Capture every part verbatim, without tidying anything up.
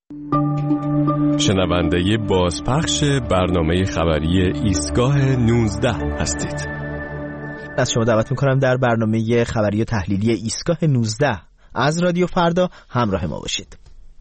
شنونده بازپخش برنامه خبری ایستگاه نوزده هستید. از شما دعوت میکنم در برنامه خبری و تحلیلی ایستگاه نوزده از رادیو فردا همراه ما باشید.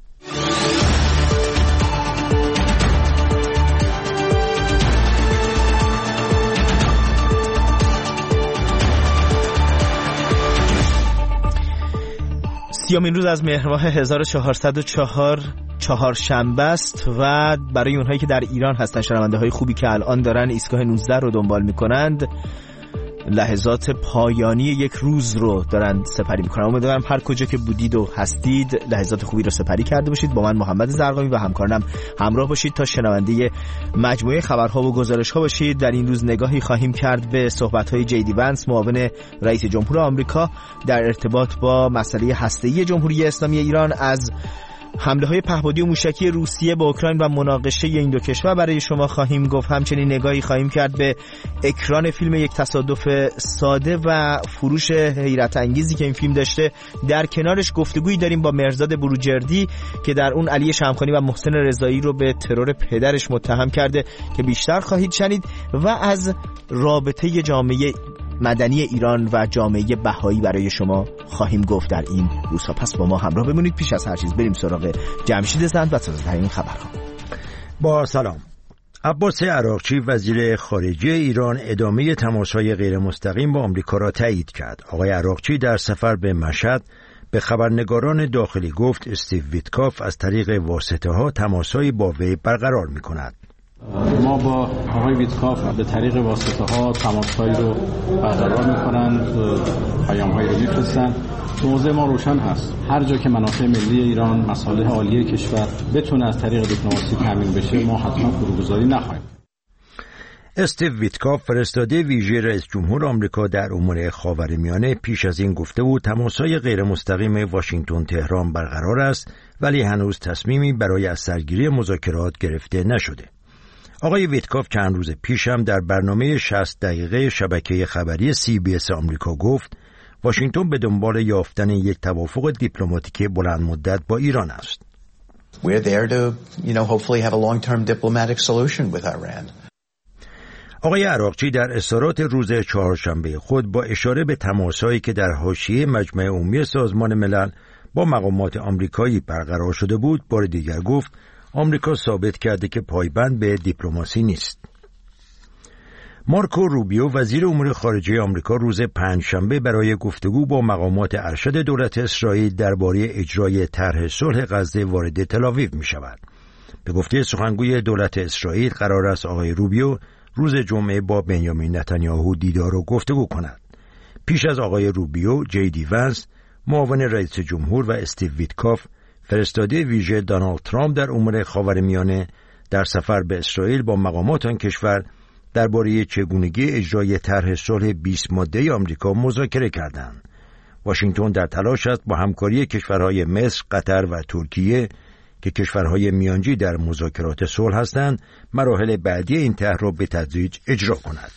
سیامین روز از مهر ماه هزار و چهارصد و چهار چهارشنبه است و برای اونهایی که در ایران هستن، شنونده های خوبی که الان دارن ایستگاه نوزده رو دنبال میکنند، لحظات پایانی یک روز رو دارن سپری میکنن. امیدوارم هر کجا که بودید و هستید لحظات خوبی رو سپری کرده باشید. با من محمد زرقامی و همکارانم همراه باشید تا شنونده مجموعه خبرها و گزارش‌ها باشید. در این روز نگاهی خواهیم کرد به صحبت‌های جی دی ونس، معاون رئیس جمهور آمریکا، در ارتباط با مسئله هسته‌ای جمهوری اسلامی ایران، از حمله های پهپادی و موشکی روسیه به اوکراین و مناقشه این دو کشور برای شما خواهیم گفت. همچنین نگاهی خواهیم کرد به اکران فیلم یک تصادف ساده و فروش حیرت انگیزی که این فیلم داشته. در کنارش گفتگویی داریم با مرزاد بروجردی که در اون علی شمخانی و محسن رضایی رو به ترور پدرش متهم کرده که بیشتر خواهید شنید، و از رابطه جامعه مدنی ایران و جامعه بهایی برای شما خواهیم گفت در این روزها. پس با ما همراه بمونید. پیش از هر چیز بریم سراغ جمشید زند و تازه‌ترین خبرها. با سلام. عباس عراقچی وزیر خارجه ایران ادامه تماس‌های غیر مستقیم با آمریکا را تایید کرد. آقای عراقچی در سفر به مشهد به خبرنگاران داخلی گفت استیو ویتکاف از طریق واسطه‌ها تماس‌های با وی برقرار می‌کند. ما با آقای ویتکاف به طریق واسطه ها تماس‌هایی رو برقرار می‌کنند، پیام‌هایی رو می‌فرستند. موضوع ما روشن هست. هر جا که منافع ملی ایران، مصالح عالی کشور بتونه از طریق دیپلماسی تامین بشه، ما حتما فروگذاری نخواهیم. استیو ویتکاف فرستاده ویژه رئیس جمهور آمریکا در امور خاورمیانه پیش از این گفته بود تماس‌های غیر مستقیم واشنگتن تهران برقرار است، ولی هنوز تصمیمی برای از سرگیری مذاکرات گرفته نشده. آقای ویتکاف چند روز پیش هم در برنامه شصت دقیقه شبکه خبری سی بی اس آمریکا گفت واشنگتن به دنبال یافتن یک توافق دیپلماتیک بلند مدت با ایران است. We're there to, you know, hopefully have a long-term diplomatic solution with Iran. آقای عراقچی در اظهارات روز چهارشنبه خود با اشاره به تماس‌هایی که در حاشیه مجمع عمومی سازمان ملل با مقامات آمریکایی برقرار شده بود، بار دیگر گفت آمریکا ثابت کرده که پایبند به دیپلماسی نیست. مارکو روبیو وزیر امور خارجه آمریکا روز پنجشنبه برای گفتگو با مقامات ارشد دولت اسرائیل درباره اجرای طرح صلح غزه وارد تل‌آویو می‌شود. به گفته سخنگوی دولت اسرائیل قرار است آقای روبیو روز جمعه با بنیامین نتانیاهو دیدار و گفتگو کند. پیش از آقای روبیو، جی دی ونس معاون رئیس جمهور و استیو ویتکاف فرستاده ویژه دونالد ترامپ در امور خاورمیانه در سفر به اسرائیل با مقامات آن کشور درباره چگونگی اجرای طرح صلح بیست ماده‌ای آمریکا مذاکره کردند. واشنگتن در تلاش است با همکاری کشورهای مصر، قطر و ترکیه که کشورهای میانجی در مذاکرات صلح هستند، مراحل بعدی این طرح را به تدریج اجرا کند.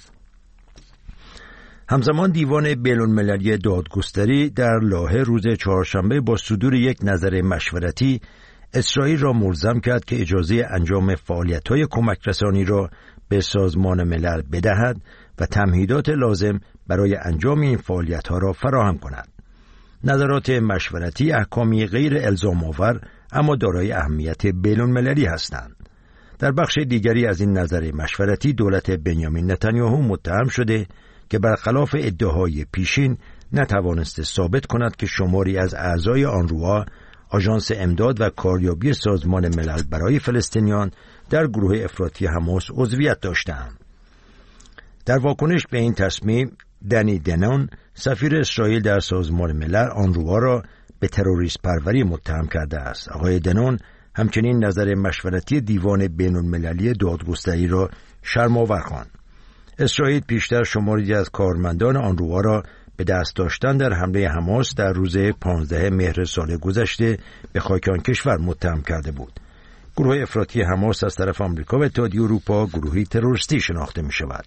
همزمان دیوان بین‌المللی دادگستری در لاهه روز چهارشنبه با صدور یک نظر مشورتی اسرائیل را ملزم کرد که اجازه انجام فعالیت‌های کمک رسانی را به سازمان ملل بدهد و تمهیدات لازم برای انجام این فعالیت‌ها را فراهم کند. نظرات مشورتی احکامی غیر الزام آور اما دارای اهمیت بین‌المللی هستند. در بخش دیگری از این نظر مشورتی دولت بنیامین نتانیاهو متهم شده که برخلاف ادعاهای پیشین نتوانسته ثابت کند که شماری از اعضای آنروا، آژانس امداد و کاریابی سازمان ملل برای فلسطینیان، در گروه افراطی حماس عضویت داشتند. در واکنش به این تصمیم، دنی دنون، سفیر اسرائیل در سازمان ملل، آنروا را به تروریست پروری متهم کرده است. آقای دنون همچنین نظر مشورتی دیوان بین‌المللی دادگستری را شرم‌آور خواند. اسرائیل پیشتر شماری از کارمندان آنروا را به دست داشتن در حمله حماس در روز پانزدهم مهر سال گذشته به خاک آن کشور متهم کرده بود. گروه افراطی حماس از طرف آمریکا و اتحادیه اروپا گروهی تروریستی شناخته می شود.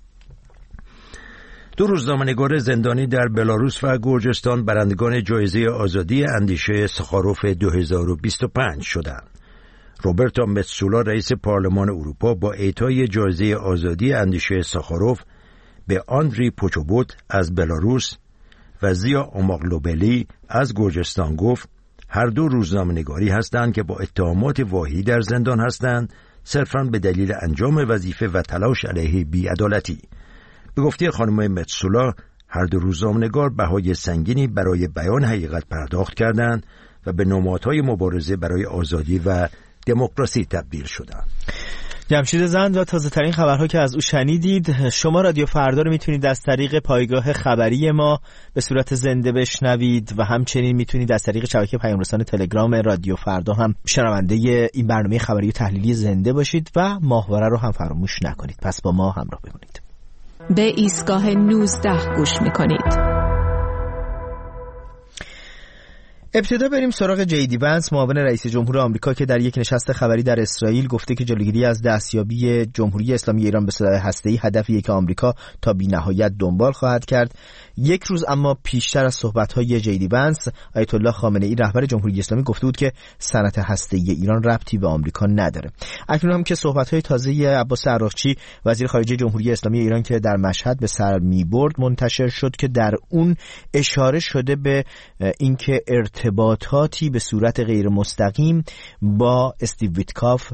دو روزنامه‌نگار زندانی در بلاروس و گرجستان برندگان جایزه آزادی اندیشه ساخاروف دو هزار و بیست و پنج شدند. روبرتا متسولا رئیس پارلمان اروپا با اعطای جایزه آزادی اندیشه ساخاروف به آندری پوچوبوت از بلاروس و زیا اوماغلوبلی از گرجستان گفت هر دو روزنامه‌نگاری هستند که با اتهامات واهی در زندان هستند صرفاً به دلیل انجام وظیفه و تلاش علیه بی‌عدالتی. به گفته خانم متسولا هر دو روزنامه‌نگار بهای سنگینی برای بیان حقیقت پرداخت کردند و به نمادهای مبارزه برای آزادی و دموکراسی تبدیل شدند. جمشید زند و تازه ترین خبرها که از او شنیدید. شما رادیو فردا رو میتونید از طریق پایگاه خبری ما به صورت زنده بشنوید و همچنین میتونید از طریق شبکه پیام رسان تلگرام رادیو فردا هم شنونده این برنامه خبری و تحلیلی زنده باشید و ماهواره رو هم فراموش نکنید. پس با ما همراه بمونید. به ایستگاه نوزده گوش میکنید. ابتدا بریم سراغ جیدی ونس، معاون رئیس جمهور آمریکا که در یک نشست خبری در اسرائیل گفته که جلوگیری از دستیابی جمهوری اسلامی ایران به سلاح هسته‌ای هدفیه که آمریکا تا بی‌نهایت دنبال خواهد کرد. یک روز اما پیشتر از صحبت‌های جیدی ونس، آیت الله خامنه‌ای رهبر جمهوری اسلامی گفته بود که صنعت هسته‌ای ایران ربطی به آمریکا نداره. اکنون هم که صحبت‌های تازه عباس عراقچی وزیر خارجه جمهوری اسلامی ایران که در مشهد به سر می‌برد منتشر شد که در اون اشاره شده به اینکه ارتباطاتی به صورت غیر مستقیم با استیو ویتکاف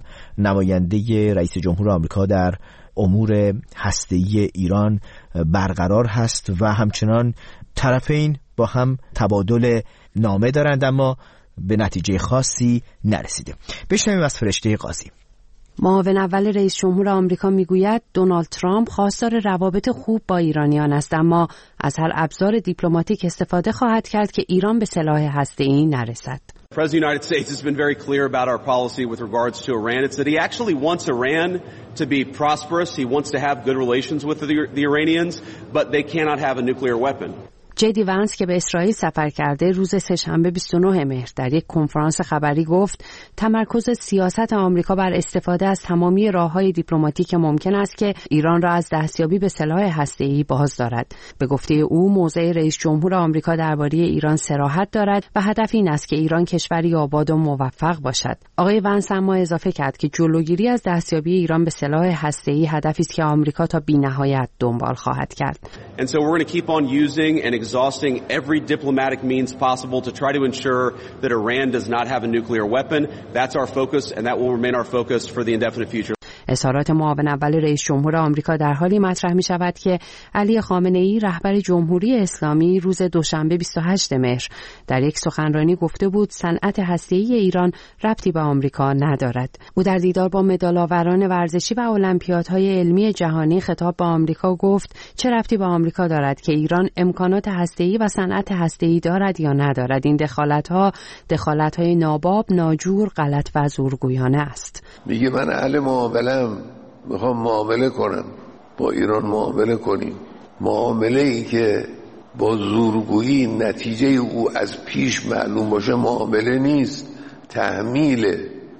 نماینده رئیس جمهور آمریکا در امور هسته‌ای ایران برقرار هست و همچنان طرفین با هم تبادل نامه دارند اما به نتیجه خاصی نرسیده. بشنویم از فرشته قاضی. معاون اول رئیس جمهور آمریکا میگوید دونالد ترامپ خواستار روابط خوب با ایرانیان است اما از هر ابزار دیپلماتیک استفاده خواهد کرد که ایران به سلاح هسته‌ای نرسد. The President of the United States has been very clear about our policy with regards to Iran. It's that he actually wants Iran to be prosperous. He wants to have good relations with the, the Iranians, but they cannot have a nuclear weapon. جیدی ونس که به اسرائیل سفر کرده روز سه‌شنبه بیست و نه مهر در یک کنفرانس خبری گفت تمرکز سیاست آمریکا بر استفاده از تمامی راه‌های دیپلماتیک ممکن است که ایران را از دستیابی به سلاح هسته‌ای باز دارد. به گفته او موضع رئیس جمهور آمریکا درباره ایران صراحت دارد و هدف این است که ایران کشوری آباد و موفق باشد. آقای ونس اما اضافه کرد که جلوگیری از دستیابی ایران به سلاح هسته‌ای هدفی است که آمریکا تا بی‌نهایت دنبال خواهد کرد. And so we're going to keep on using and exhausting every diplomatic means possible to try to ensure that Iran does not have a nuclear weapon. That's our focus and that will remain our focus for the indefinite future. اظهارات معاون اول رئیس جمهور آمریکا در حالی مطرح می شود که علی خامنه‌ای رهبر جمهوری اسلامی روز دوشنبه بیست و هشتم مهر در یک سخنرانی گفته بود صنعت هسته‌ای ایران ربطی به آمریکا ندارد. او در دیدار با مدال‌آوران ورزشی و المپیادهای علمی جهانی خطاب به آمریکا گفت چه ربطی به آمریکا دارد که ایران امکانات هسته‌ای و صنعت هسته‌ای دارد یا ندارد. این دخالت‌ها دخالت‌های ناباب، ناجور، غلط و زورگویانه است. میگه من اهل معامله میخوام معامله کنم، با ایران معامله کنیم، معامله ای که با زورگویی نتیجه او از پیش معلوم باشه معامله نیست، تحمیله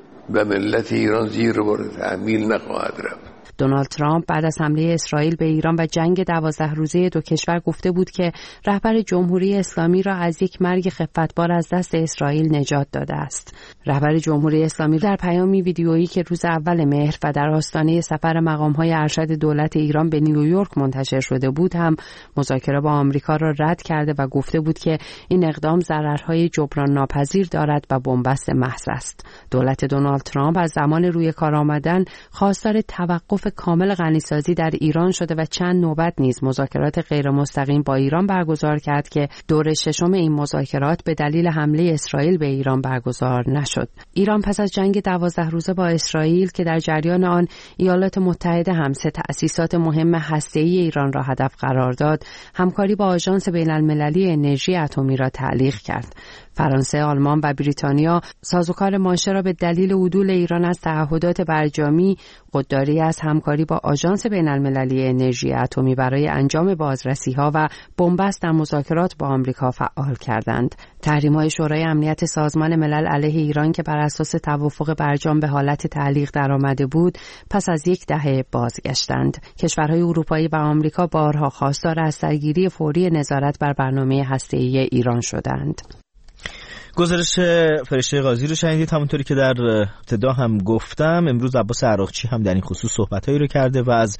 و ملت ایران زیر بار تحمیل نخواهد رفت. دونالد ترامپ بعد از حمله اسرائیل به ایران و جنگ دوازده روزه دو کشور گفته بود که رهبر جمهوری اسلامی را از یک مرگ خفتبار از دست اسرائیل نجات داده است. رهبر جمهوری اسلامی در پیامی ویدیویی که روز اول مهر و در آستانه سفر مقام‌های ارشد دولت ایران به نیویورک منتشر شده بود هم مذاکره با آمریکا را رد کرده و گفته بود که این اقدام ضررهای جبران ناپذیر دارد و بنبست محض است. دولت دونالد ترامپ از زمان روی کار آمدن خواستار توقف کامل غنیسازی در ایران شده و چند نوبت نیز مذاکرات غیر مستقیم با ایران برگزار کرد که دور ششم این مذاکرات به دلیل حمله اسرائیل به ایران برگزار نشد. ایران پس از جنگ دوازده روزه با اسرائیل که در جریان آن ایالات متحده هم سه تأسیسات مهم هسته‌ای ایران را هدف قرار داد، همکاری با آژانس بین‌المللی انرژی اتمی را تعلیق کرد. فرانسه، آلمان و بریتانیا سازوکار مانشه را به دلیل عدول ایران از تعهدات برجامی، خودداری از همکاری با آژانس بین‌المللی انرژی اتمی برای انجام بازرسی‌ها و بنبست در مذاکرات با آمریکا فعال کردند. تحریم‌های شورای امنیت سازمان ملل علیه ایران که بر اساس توافق برجام به حالت تعلیق درآمده بود، پس از یک دهه بازگشتند. کشورهای اروپایی و آمریکا بارها خواستار از سرگیری فوری نظارت بر برنامه هسته‌ای ایران شدند. گزارش فرشته قاضی رو شنیدید. همونطوری که در ابتدا هم گفتم، امروز عباس عراقچی هم در این خصوص صحبتایی رو کرده و از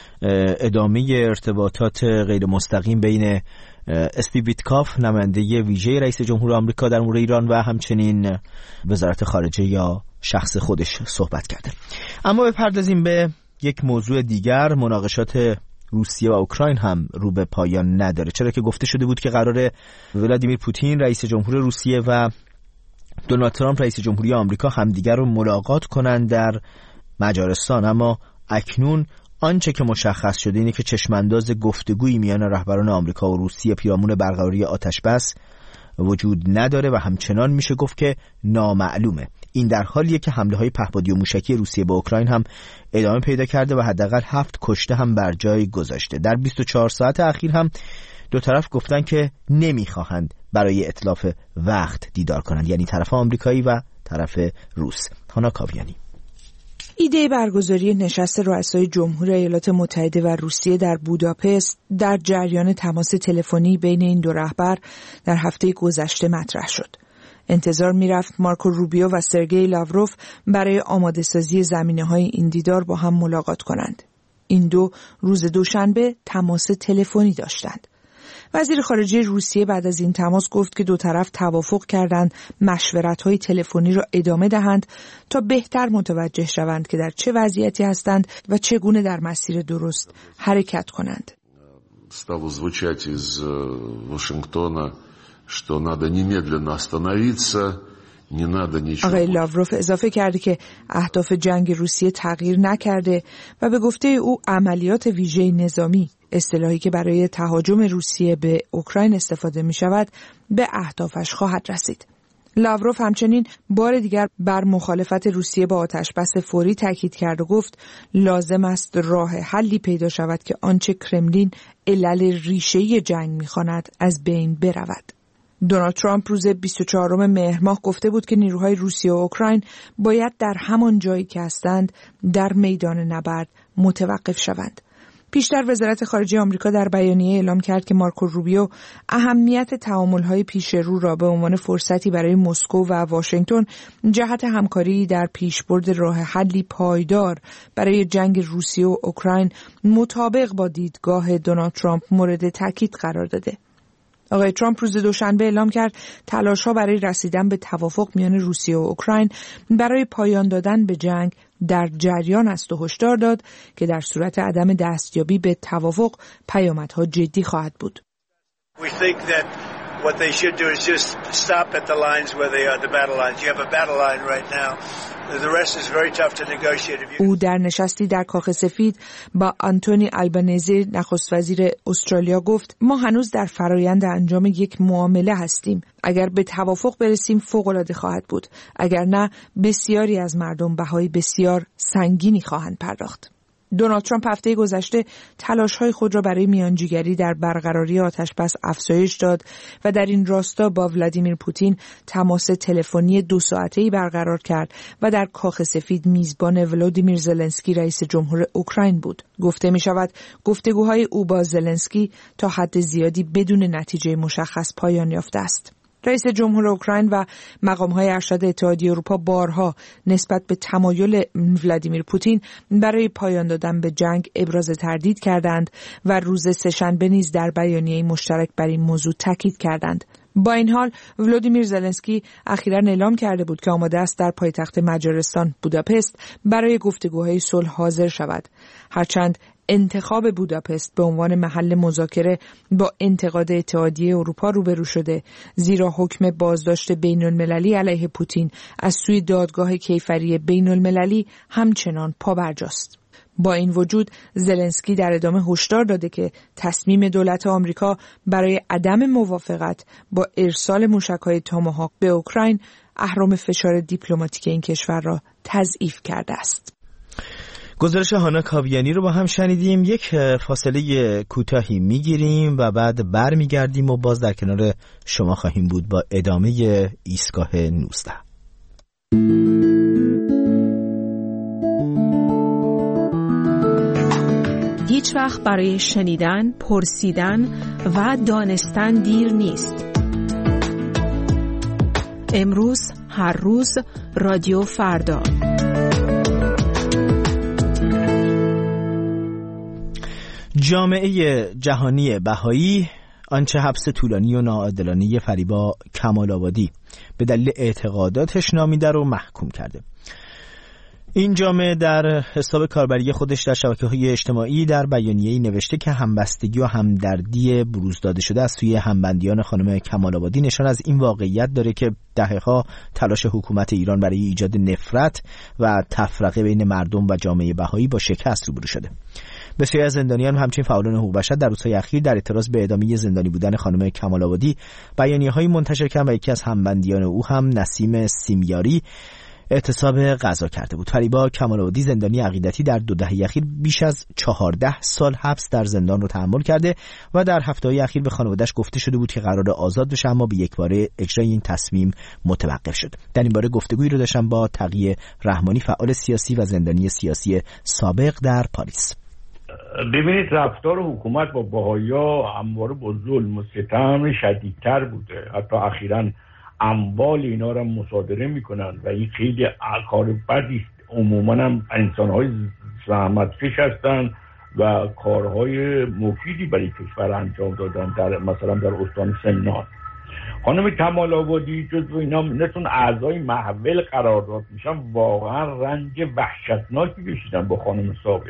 ادامه ارتباطات غیر مستقیم بین استیو ویتکاف نماینده ویژه رئیس جمهور آمریکا در مورد ایران و همچنین وزارت خارجه یا شخص خودش صحبت کرده. اما بپردازیم به یک موضوع دیگر. مناقشات روسیه و اوکراین هم رو به پایان نداره، چرا که گفته شده بود که قراره ولادیمیر پوتین رئیس جمهور روسیه و دونالد ترامپ رئیس جمهوری آمریکا همدیگر رو ملاقات کنند در مجارستان. اما اکنون آنچه که مشخص شده اینه که چشمانداز گفتگویی میان رهبران آمریکا و روسیه پیرامون برقراری آتشبس وجود نداره و همچنان میشه گفت که نامعلومه. این در حالیه که حمله‌های پهپادی و موشکی روسیه به اوکراین هم ادامه پیدا کرده و حداقل هفت کشته هم بر جای گذاشته. در بیست و چهار ساعت اخیر هم دو طرف گفتن که نمیخواهند برای اتلاف وقت دیدار کنند، یعنی طرف آمریکایی و طرف روس. هانا کاویانی. ایده برگزاری نشست رؤسای جمهور ایالات متحده و روسیه در بوداپست در جریان تماس تلفنی بین این دو رهبر در هفته گذشته مطرح شد. انتظار میرفت مارکو روبیو و سرگئی لاوروف برای آماده سازی زمینه‌های این دیدار با هم ملاقات کنند. این دو روز دوشنبه تماس تلفنی داشتند. وزیر خارجه روسیه بعد از این تماس گفت که دو طرف توافق کردند مشورت‌های تلفنی را ادامه دهند تا بهتر متوجه شوند که در چه وضعیتی هستند و چگونه در مسیر درست حرکت کنند. Стало звучать из Вашингтона, что надо немедленно остановиться. آقای لاوروف اضافه کرده که اهداف جنگ روسیه تغییر نکرده و به گفته او عملیات ویژه نظامی، اصطلاحی که برای تهاجم روسیه به اوکراین استفاده می شود، به اهدافش خواهد رسید. لاوروف همچنین بار دیگر بر مخالفت روسیه با آتشبس فوری تاکید کرد و گفت لازم است راه حلی پیدا شود که آنچه کرملین علل ریشه‌ای جنگ می‌خواند از بین برود. دونالد ترامپ روز بیست و چهارم مهر ماه گفته بود که نیروهای روسیه و اوکراین باید در همان جایی که هستند در میدان نبرد متوقف شوند. پیشتر وزارت خارجه آمریکا در بیانیه اعلام کرد که مارکو روبیو اهمیت تعامل‌های پیش رو را به عنوان فرصتی برای مسکو و واشنگتن جهت همکاری در پیشبرد راه حلی پایدار برای جنگ روسیه و اوکراین مطابق با دیدگاه دونالد ترامپ مورد تاکید قرار داده. آقای ترامپ روز دوشنبه اعلام کرد تلاش‌ها برای رسیدن به توافق میان روسیه و اوکراین برای پایان دادن به جنگ در جریان است و هشدار داد که در صورت عدم دستیابی به توافق پیامدها جدی خواهد بود. We think that what they should do is just stop at the lines where they are, the battle lines. You have a battle line right now. The rest is very tough to negotiate. او در نشستی در کاخ سفید با آنتونی آلبانیزی نخست وزیر استرالیا گفت ما هنوز در فرایند انجام یک معامله هستیم. اگر به توافق برسیم فوق‌العاده خواهد بود. اگر نه بسیاری از مردم بهای بسیار سنگینی خواهند پرداخت. دونالد ترامپ هفته گذشته تلاش‌های خود را برای میانجیگری در برقراری آتشبس افزایش داد و در این راستا با ولادیمیر پوتین تماس تلفنی دو ساعته‌ای برقرار کرد و در کاخ سفید میزبان ولادیمیر زلنسکی رئیس جمهور اوکراین بود. گفته می‌شود گفتگوهای او با زلنسکی تا حد زیادی بدون نتیجه مشخص پایان یافته است. رئیس جمهور اوکراین و مقام‌های ارشد اتحادیه اروپا بارها نسبت به تمایل ولادیمیر پوتین برای پایان دادن به جنگ ابراز تردید کردند و روز سه‌شنبه نیز در بیانیه مشترک بر این موضوع تاکید کردند. با این حال ولادیمیر زلنسکی اخیراً اعلام کرده بود که آماده است در پایتخت مجارستان بوداپست برای گفتگوهای صلح حاضر شود. هرچند انتخاب بوداپست به عنوان محل مذاکره با انتقاد اتحادیه اروپا روبرو شده، زیرا حکم بازداشت بین المللی علیه پوتین از سوی دادگاه کیفری بین المللی همچنان پابرجاست. با این وجود زلنسکی در ادامه هشدار داده که تصمیم دولت آمریکا برای عدم موافقت با ارسال موشک‌های تاماهاک به اوکراین اهرم فشار دیپلماتیک این کشور را تضعیف کرده است. گزارش هانا کاویانی رو با هم شنیدیم. یک فاصله کوتاهی میگیریم و بعد برمیگردیم و باز در کنار شما خواهیم بود با ادامه ایستگاه نوزده. هیچ وقت برای شنیدن، پرسیدن و دانستن دیر نیست. امروز، هر روز، رادیو فردا. جامعه جهانی بهایی آنچه حبس طولانی و ناعادلانه فریبا کمال‌آبادی به دلیل اعتقاداتش نامیده رو محکوم کرده. این جامعه در حساب کاربری خودش در شبکه‌های اجتماعی در بیانیه‌ای نوشته که همبستگی و همدردی بروز داده شده از سوی همبندیان خانم کمال‌آبادی نشان از این واقعیت داره که دهه‌ها تلاش حکومت ایران برای ایجاد نفرت و تفرقه بین مردم و جامعه بهایی با شکست روبرو شده. بسیاری از زندانیان همچنین فعالان حقوق بشر در روزهای اخیر در اعتراض به ادامه زندانی بودن خانم کمال‌آبادی بیانیه‌هایی منتشر کردند و یکی از همبندیان او هم نسیم سیمیاری اعتصاب غذا کرده بود. فریبا کمال‌آبادی زندانی عقیدتی در دو دهه اخیر بیش از چهارده سال حبس در زندان رو تحمل کرده و در هفته‌های اخیر به خانواده‌اش گفته شده بود که قرار آزاد بشه، اما به یک باره اجرای این تصمیم متوقف شد. در این باره گفتگویی رو داشتم با تقی رحمانی، فعال سیاسی و زندانی سیاسی سابق در پاریس. ببینید رفتار حکومت با بهائی‌ها همواره با ظلم و ستم شدیدتر بوده. حتی اخیراً اموال اینا رو مصادره میکنن و این خیلی کار بدی است. عموما هم انسان‌های زحمتکش هستن و کارهای مفیدی برای کشور انجام دادن، در مثلا در استان سمنان. خانم کمال‌آبادی جزو اینا نتون اعضای محول قرار داد میشن، واقعا رنج وحشتناکی کشیدن با خانم سابق.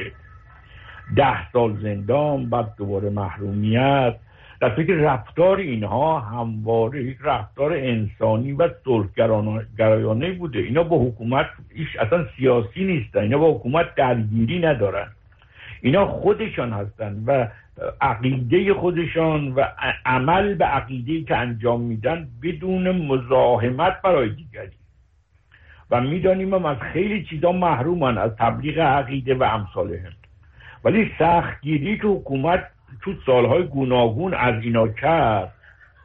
ده سال زندان، بعد دوباره محرومیت. در فکر رفتار اینها همواره یک رفتار انسانی و صلح‌گرایانه بوده. اینا با حکومت ایش اصلا سیاسی نیستن، اینا با حکومت درگیری ندارن. اینا خودشان هستن و عقیده خودشان و عمل به عقیده‌ای که انجام میدن بدون مزاحمت برای دیگری. و میدانیم هم از خیلی چیزا محرومن، از تبلیغ عقیده و امثالهم. ولی سختگیری که حکومت تو سالهای گوناگون از اینا کرد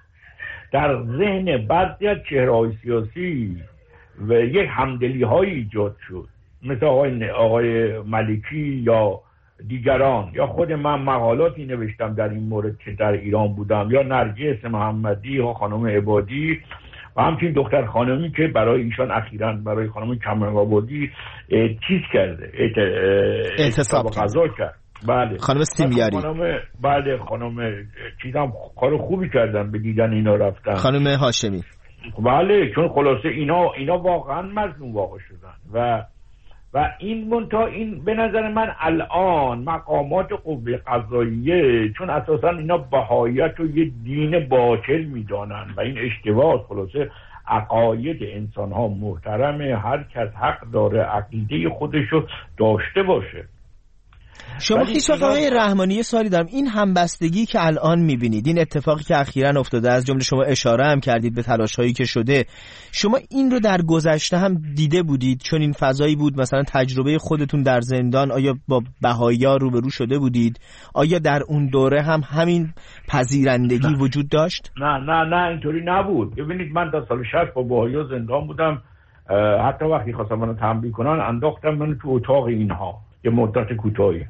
در ذهن بعضی از چهره‌های سیاسی و یک همدلی های ایجاد شد، مثل آقای, آقای ملکی یا دیگران، یا خود من مقالاتی نوشتم در این مورد که در ایران بودم، یا نرگس محمدی یا خانم عبادی و همچنین دختر خانمی که برای ایشان اخیراً برای خانم کمال‌آبادی چیز کرده، اعتصاب غذا کرد. بله خانم سیمیاری. خانم بله خانم چیزام کار خوبی کردن، به دیدن اینا رفتن. خانم هاشمی. بله، چون خلاصه اینا اینا واقعا مظلوم واقع شدن و و این منتها این به نظر من الان مقامات قوه قضاییه، چون اساسا اینا بهاییت رو یه دین باطل میدانن و این اشتباه. خلاصه عقاید انسان ها محترمه، هر کس حق داره عقیده خودشو داشته باشه. شما هیچ وقت آقای رحمانی سوالی دارم، این همبستگی که الان میبینید، این اتفاقی که اخیراً افتاده، از جمله شما اشاره هم کردید به تلاش‌هایی که شده، شما این رو در گذشته هم دیده بودید؟ چون این فضایی بود، مثلا تجربه خودتون در زندان، آیا با بهائی‌ها روبرو شده بودید؟ آیا در اون دوره هم همین پذیرندگی نه. وجود داشت؟ نه نه نه اینطوری نبود. ببینید من تا سال شصت با بهائی‌ها زندان بودم، حتی وقتی خواستم منو تنبیه کنن انداختم منو تو اتاق اینها یه مدت کوتاهی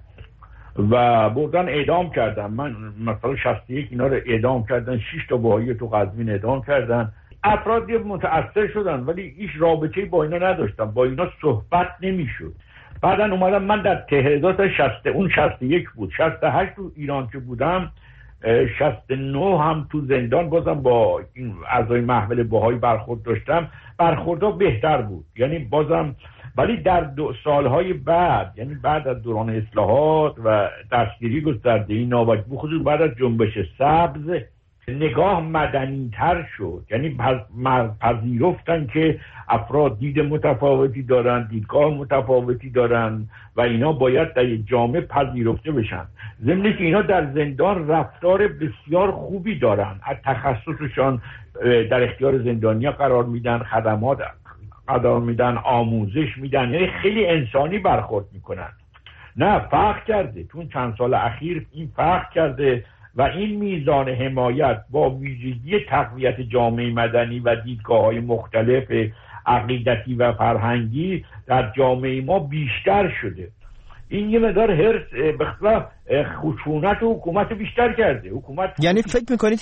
و بردن اعدام کردن. من مثلا شصت و یک اینا رو اعدام کردن، شش تا بهایی تو قزوین اعدام کردن. افرادی متأثر شدن ولی هیچ رابطه‌ای با اینا نداشتم، با اینا صحبت نمیشد. بعدن اومدم من در تهران شصت اون شصت و یک بود، شصت و هشت تو ایران که بودم، شصت و نه هم تو زندان بازم با این اعضای محول بهایی برخورد داشتم. برخوردها بهتر بود، یعنی بازم. ولی در دو سالهای بعد، یعنی بعد از دوران اصلاحات و دستگیری گسترده‌ای ناوک، بخصوص بعد از جنبش سبز، نگاه مدنی تر شد. یعنی پذیرفتن که افراد دید متفاوتی دارن، دیدگاه متفاوتی دارن و اینا باید در جامعه پذیرفته بشن. ضمن که اینا در زندان رفتار بسیار خوبی دارن، از تخصصشان در اختیار زندانیا قرار میدن، خدمات قرار میدن، آموزش میدن، یعنی خیلی انسانی برخورد میکنن. نه فرق کرده، چون چند سال اخیر این فرق کرده و این میزان حمایت با ویژگی تقویت جامعه مدنی و دیدگاه‌های مختلف عقیدتی و فرهنگی در جامعه ما بیشتر شده. این یه مقدار هرس به خصوص خشونت و حکومت بیشتر کرده. حکومت یعنی فکر میکنید که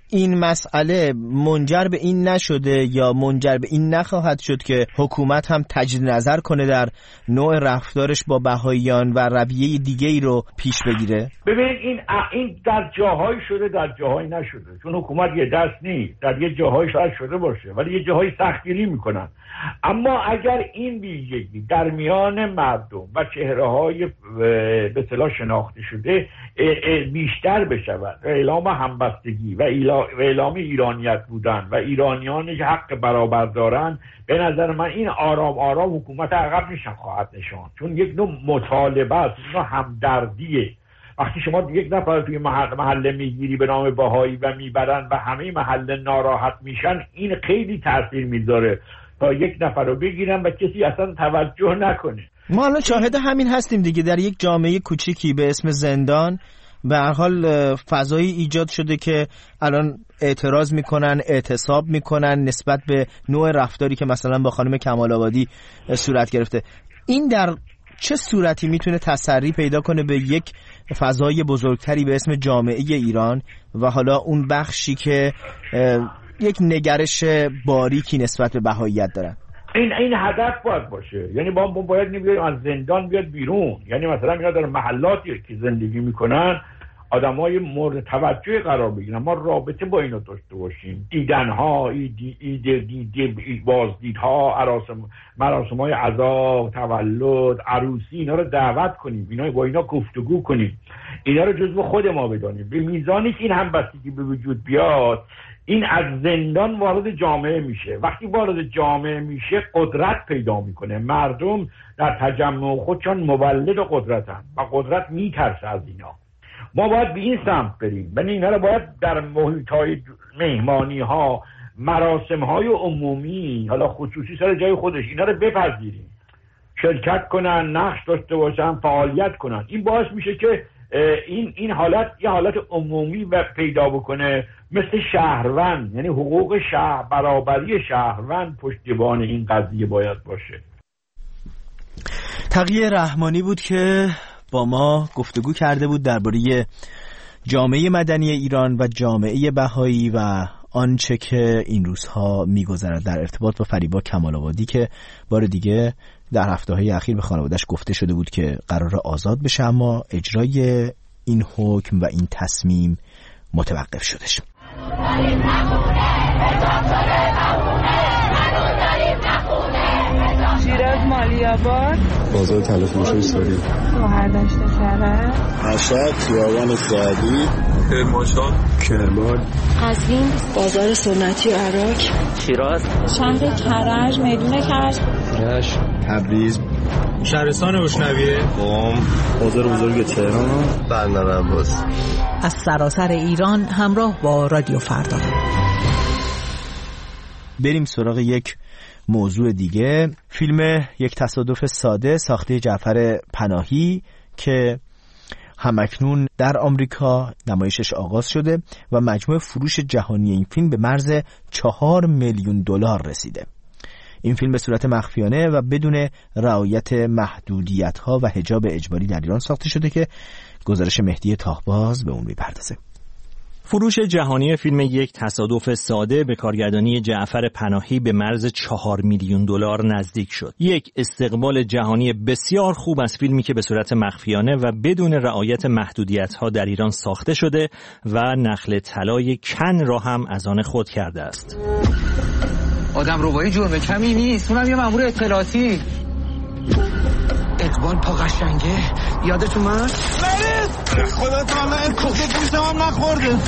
این مسئله منجر به این نشده یا منجر به این نخواهد شد که حکومت هم تجدید نظر کنه در نوع رفتارش با بهائیان و رویه دیگه‌ای رو پیش بگیره؟ ببینید این این در جاهایی شده، در جاهایی نشده، چون حکومت یه دست نیست. در یه جاهایی شاید شده باشه ولی یه جاهایی سختگیری میکنن. اما اگر این ویژگی در میان مردم و چهره‌های به اصطلاح شناخته شده بیشتر بشود، اعلام همبستگی و اعلام ایرانیت بودن و ایرانیانی که حق برابر دارن، به نظر من این آرام آرام حکومت عقب نشان خواهد نشان، چون یک نوع مطالبه است، یک نوع همدردیه. وقتی شما یک نفر توی محله میگیری به نام بهایی و میبرن و همه محله ناراحت میشن، این خیلی تاثیر میذاره تا یک نفر رو بگیرن و کسی اصلا توجه نکنه. ما الان شاهد همین هستیم دیگه. در یک جامعه کوچیکی به اسم زندان به هر حال فضایی ایجاد شده که الان اعتراض میکنن، اعتصاب میکنن نسبت به نوع رفتاری که مثلا با خانم کمال آبادی صورت گرفته. این در چه صورتی میتونه تسری پیدا کنه به یک فضای بزرگتری به اسم جامعه ایران و حالا اون بخشی که یک نگرش باریکی نسبت به بهائیت دارن؟ این این هدف باید باشه. یعنی با ما باید نمیگیم از زندان بیاد بیرون. یعنی مثلا اینا در محلاتی که زندگی میکنن آدمای مورد توجه قرار بگیرن، ما رابطه با اینا داشته باشیم، دیدنها، ایده ایده ایده بازدیدها، مراسم‌های عزا، تولد، عروسی، اینا رو دعوت کنیم، اینا با اینا گفتگو کنیم، اینا رو جزو خود ما بدانیم. به میزانی که این همبستگی به وجود بیاد، این از زندان وارد جامعه میشه. وقتی وارد جامعه میشه قدرت پیدا میکنه. مردم در تجمع خود چون مولد قدرتن و قدرت میترسه از اینا. ما باید به این سمت بریم. یعنی اینا رو باید در محیط‌های مهمانی ها، مراسم های عمومی، حالا خصوصی سر جای خودش، اینا رو بپذیریم، شرکت کنن، نقش داشته باشن، فعالیت کنن. این باعث میشه که این این حالت یه حالت عمومی و پیدا بکنه، مثل شهروند. یعنی حقوق شهر، برابری شهروند پشتیبان این قضیه باید باشه. تقی رحمانی بود که با ما گفتگو کرده بود درباره جامعه مدنی ایران و جامعه بهایی و آنچه که این روزها میگذرد در ارتباط با فریبا کمال آبادی که بار دیگه در هفته‌های اخیر به خانواده‌اش گفته شده بود که قرار آزاد بشه، اما اجرای این حکم و این تصمیم متوقف شدش. شیراز مالی‌آباد، بازار تلف ماشوی ساری، مهردشت کرج، مشهد، خیابان سعدی، کرمانشاه، کرمان، قزوین، بازار سنتی عراق، شیراز، شهر کرج، میدون کرج، رشت، تبریز، شهرستان اشنویه، قم، بازار بزرگ تهران، بندر عباس. از سراسر ایران همراه با رادیو فردا. بریم سراغ یک موضوع دیگه. فیلم یک تصادف ساده ساخته جعفر پناهی که همکنون در آمریکا نمایشش آغاز شده و مجموع فروش جهانی این فیلم به مرز چهار میلیون دلار رسیده. این فیلم به صورت مخفیانه و بدون رعایت محدودیت‌ها و حجاب اجباری در ایران ساخته شده که گزارش مهدی تاهباز به اون می‌پردازه. فروش جهانی فیلم یک تصادف ساده به کارگردانی جعفر پناهی به مرز چهار میلیون دلار نزدیک شد. یک استقبال جهانی بسیار خوب از فیلمی که به صورت مخفیانه و بدون رعایت محدودیت‌ها در ایران ساخته شده و نخل طلای کن را هم از آن خود کرده است. آدم ربایی جرم کمی نیست، اونم یه مأمور اطلاعاتی. اقبال پا قشنگه، یادتون من؟ مریض خدا تعالی کوفت میشه هم نخورده.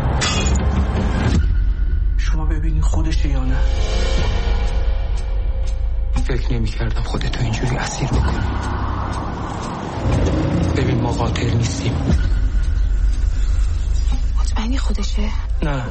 شما ببینی خودشه یا نه؟ فکر نمی کردم خودتو اینجوری اسیر بکنی. ببین ما قاتل نیستیم. مطمئنی خودشه؟ نه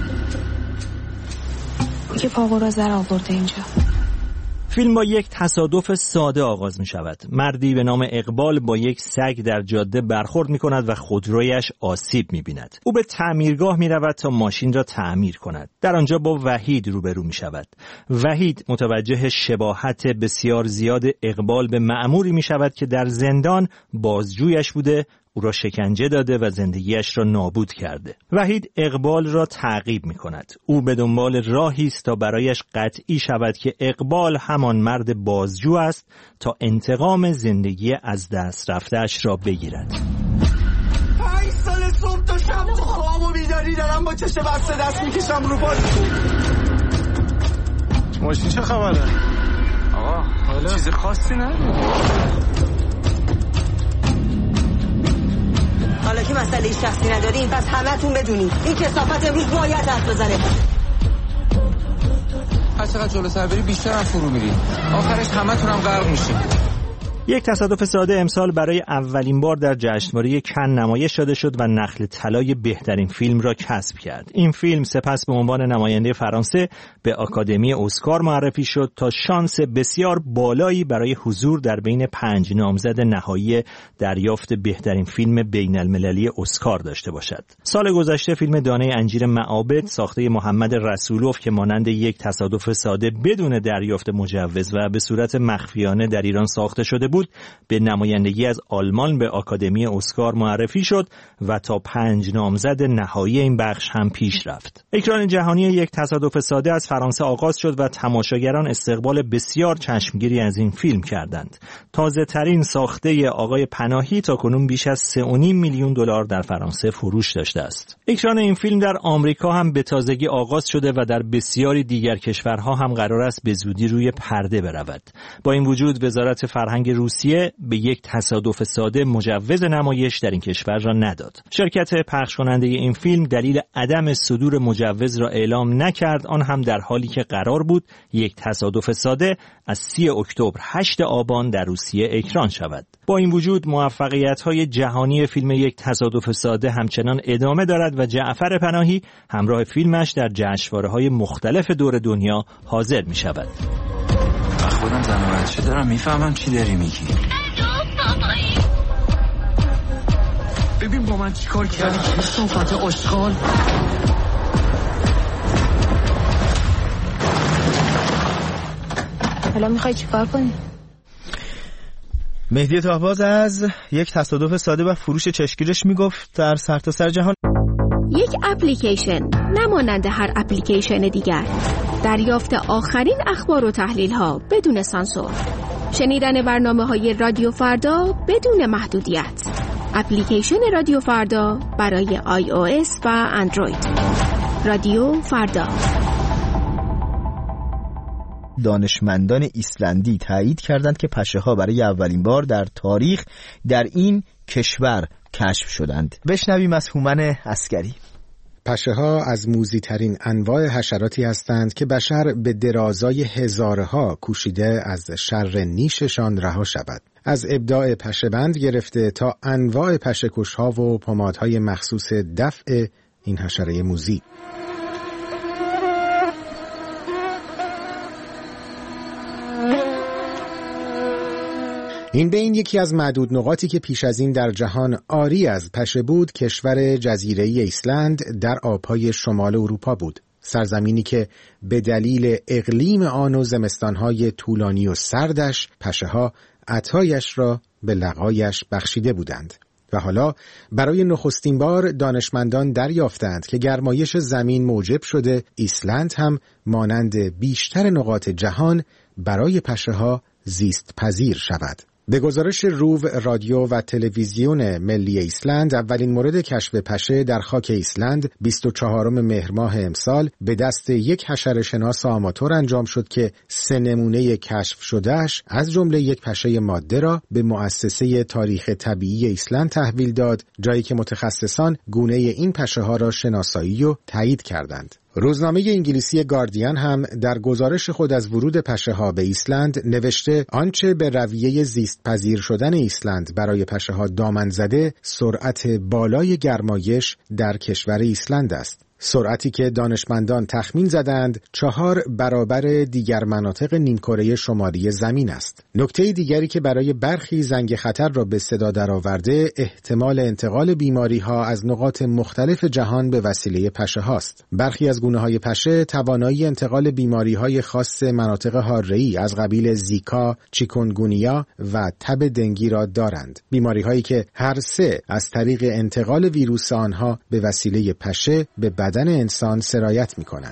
دیگه پاقو زر آورده اینجا. فیلم با یک تصادف ساده آغاز می شود. مردی به نام اقبال با یک سگ در جاده برخورد می کند و خودرویش آسیب می بیند. او به تعمیرگاه می رود تا ماشین را تعمیر کند. در آنجا با وحید روبرو می شود. وحید متوجه شباهت بسیار زیاد اقبال به مأموری می شود که در زندان بازجویش بوده، او را شکنجه داده و زندگیش را نابود کرده. وحید اقبال را تعقیب می کند. او به دنبال راهی است تا برایش قطعی شود که اقبال همان مرد بازجو است تا انتقام زندگی از دست رفته‌اش را بگیرد. پنج سال صبح تا شب تو خواب و بیداری دارم با چشم بسته دست میکشم رو پاد. ماشین چه خبره؟ آقا حالا چیز خاصی نداره. حالا که مسئله شخصی نداریم پس همتون بدونید این کثافت امروز باید حرف بزنه. هر چقدر جلو سر بری بیشتر هم فرو میری، آخرش همتون هم غرق میشین. یک تصادف ساده امسال برای اولین بار در جشنواره کن نمایش داده شد و نخل طلای بهترین فیلم را کسب کرد. این فیلم سپس به عنوان نماینده فرانسه به آکادمی اسکار معرفی شد تا شانس بسیار بالایی برای حضور در بین پنج نامزد نهایی دریافت بهترین فیلم بین المللی اسکار داشته باشد. سال گذشته فیلم دانه انجیر معابد ساخته محمد رسولوف که مانند یک تصادف ساده بدون دریافت مجوز و به صورت مخفیانه در ایران ساخته شده بود به نمایندگی از آلمان به آکادمی اسکار معرفی شد و تا پنج نامزد نهایی این بخش هم پیش رفت. اکران جهانی یک تصادف ساده از فرانسه آغاز شد و تماشاگران استقبال بسیار چشمگیری از این فیلم کردند. تازه ترین ساخته آقای پناهی تاکنون بیش از سه و نیم میلیون دلار در فرانسه فروش داشته است. اکران این فیلم در آمریکا هم به تازگی آغاز شده و در بسیاری دیگر کشورها هم قرار است به زودی روی پرده برود. با این وجود وزارت فرهنگ روسیه به یک تصادف ساده مجوز نمایش در این کشور را نداد. شرکت پخش کننده این فیلم دلیل عدم صدور مجوز را اعلام نکرد، آن هم در حالی که قرار بود یک تصادف ساده از سی اکتبر هشت آبان در روسیه اکران شود. با این وجود موفقیت‌های جهانی فیلم یک تصادف ساده همچنان ادامه دارد و جعفر پناهی همراه فیلمش در جشنواره‌های مختلف دور دنیا حاضر می‌شود. خودم زن و بچه دارم، میفهمم چی داری میگی. ببین با من چی کار کردی که صحبت آشغال. حالا میخوای چی کار کنی؟ مهدی طاهباز از یک تصادف ساده و فروش چشمگیرش میگفت در سرتاسر جهان یک اپلیکیشن نمانند هر اپلیکیشن دیگر، دریافت آخرین اخبار و تحلیل ها بدون سانسور، شنیدن برنامه های رادیو فردا بدون محدودیت. اپلیکیشن رادیو فردا برای آی او اس و اندروید. رادیو فردا. دانشمندان ایسلندی تایید کردند که پشه‌ها برای اولین بار در تاریخ در این کشور کشف شدند. بشنویم از هومن عسکری. پشه‌ها از موذی‌ترین انواع حشراتی هستند که بشر به درازای هزارها کوشیده از شر نیششان رها شود. از ابداع پشه‌بند گرفته تا انواع پشه‌کش‌ها و پمادهای مخصوص دفع این حشره موذی. این بین یکی از معدود نقاطی که پیش از این در جهان عاری از پشه بود، کشور جزیره‌ای ایسلند در آبهای شمال اروپا بود. سرزمینی که به دلیل اقلیم آن و زمستانهای طولانی و سردش پشه‌ها عطایش را به لقایش بخشیده بودند. و حالا برای نخستین بار دانشمندان دریافتند که گرمایش زمین موجب شده ایسلند هم مانند بیشتر نقاط جهان برای پشه‌ها زیست پذیر شود. به گزارش روو رادیو و تلویزیون ملی ایسلند، اولین مورد کشف پشه در خاک ایسلند بیست و چهارم مهر ماه امسال به دست یک حشره‌شناس آماتور انجام شد که سه نمونه کشف شدهش از جمله یک پشه ماده را به مؤسسه تاریخ طبیعی ایسلند تحویل داد، جایی که متخصصان گونه این پشه ها را شناسایی و تایید کردند. روزنامه انگلیسی گاردین هم در گزارش خود از ورود پشه‌ها به ایسلند نوشته آنچه به رویه زیست پذیر شدن ایسلند برای پشه‌ها دامن زده، سرعت بالای گرمایش در کشور ایسلند است. سرعتی که دانشمندان تخمین زدند چهار برابر دیگر مناطق نیمکره شمالی زمین است. نکته دیگری که برای برخی زنگ خطر را به صدا درآورده احتمال انتقال بیماری ها از نقاط مختلف جهان به وسیله پشه هاست. برخی از گونه های پشه توانایی انتقال بیماری های خاص مناطق حاره‌ای از قبیل زیکا، چیکونگونیا و تب دنگی را دارند. بیماری هایی که هر سه از طریق انتقال ویروس آنها به وسیله پشه به بدن انسان سرایت می کنند.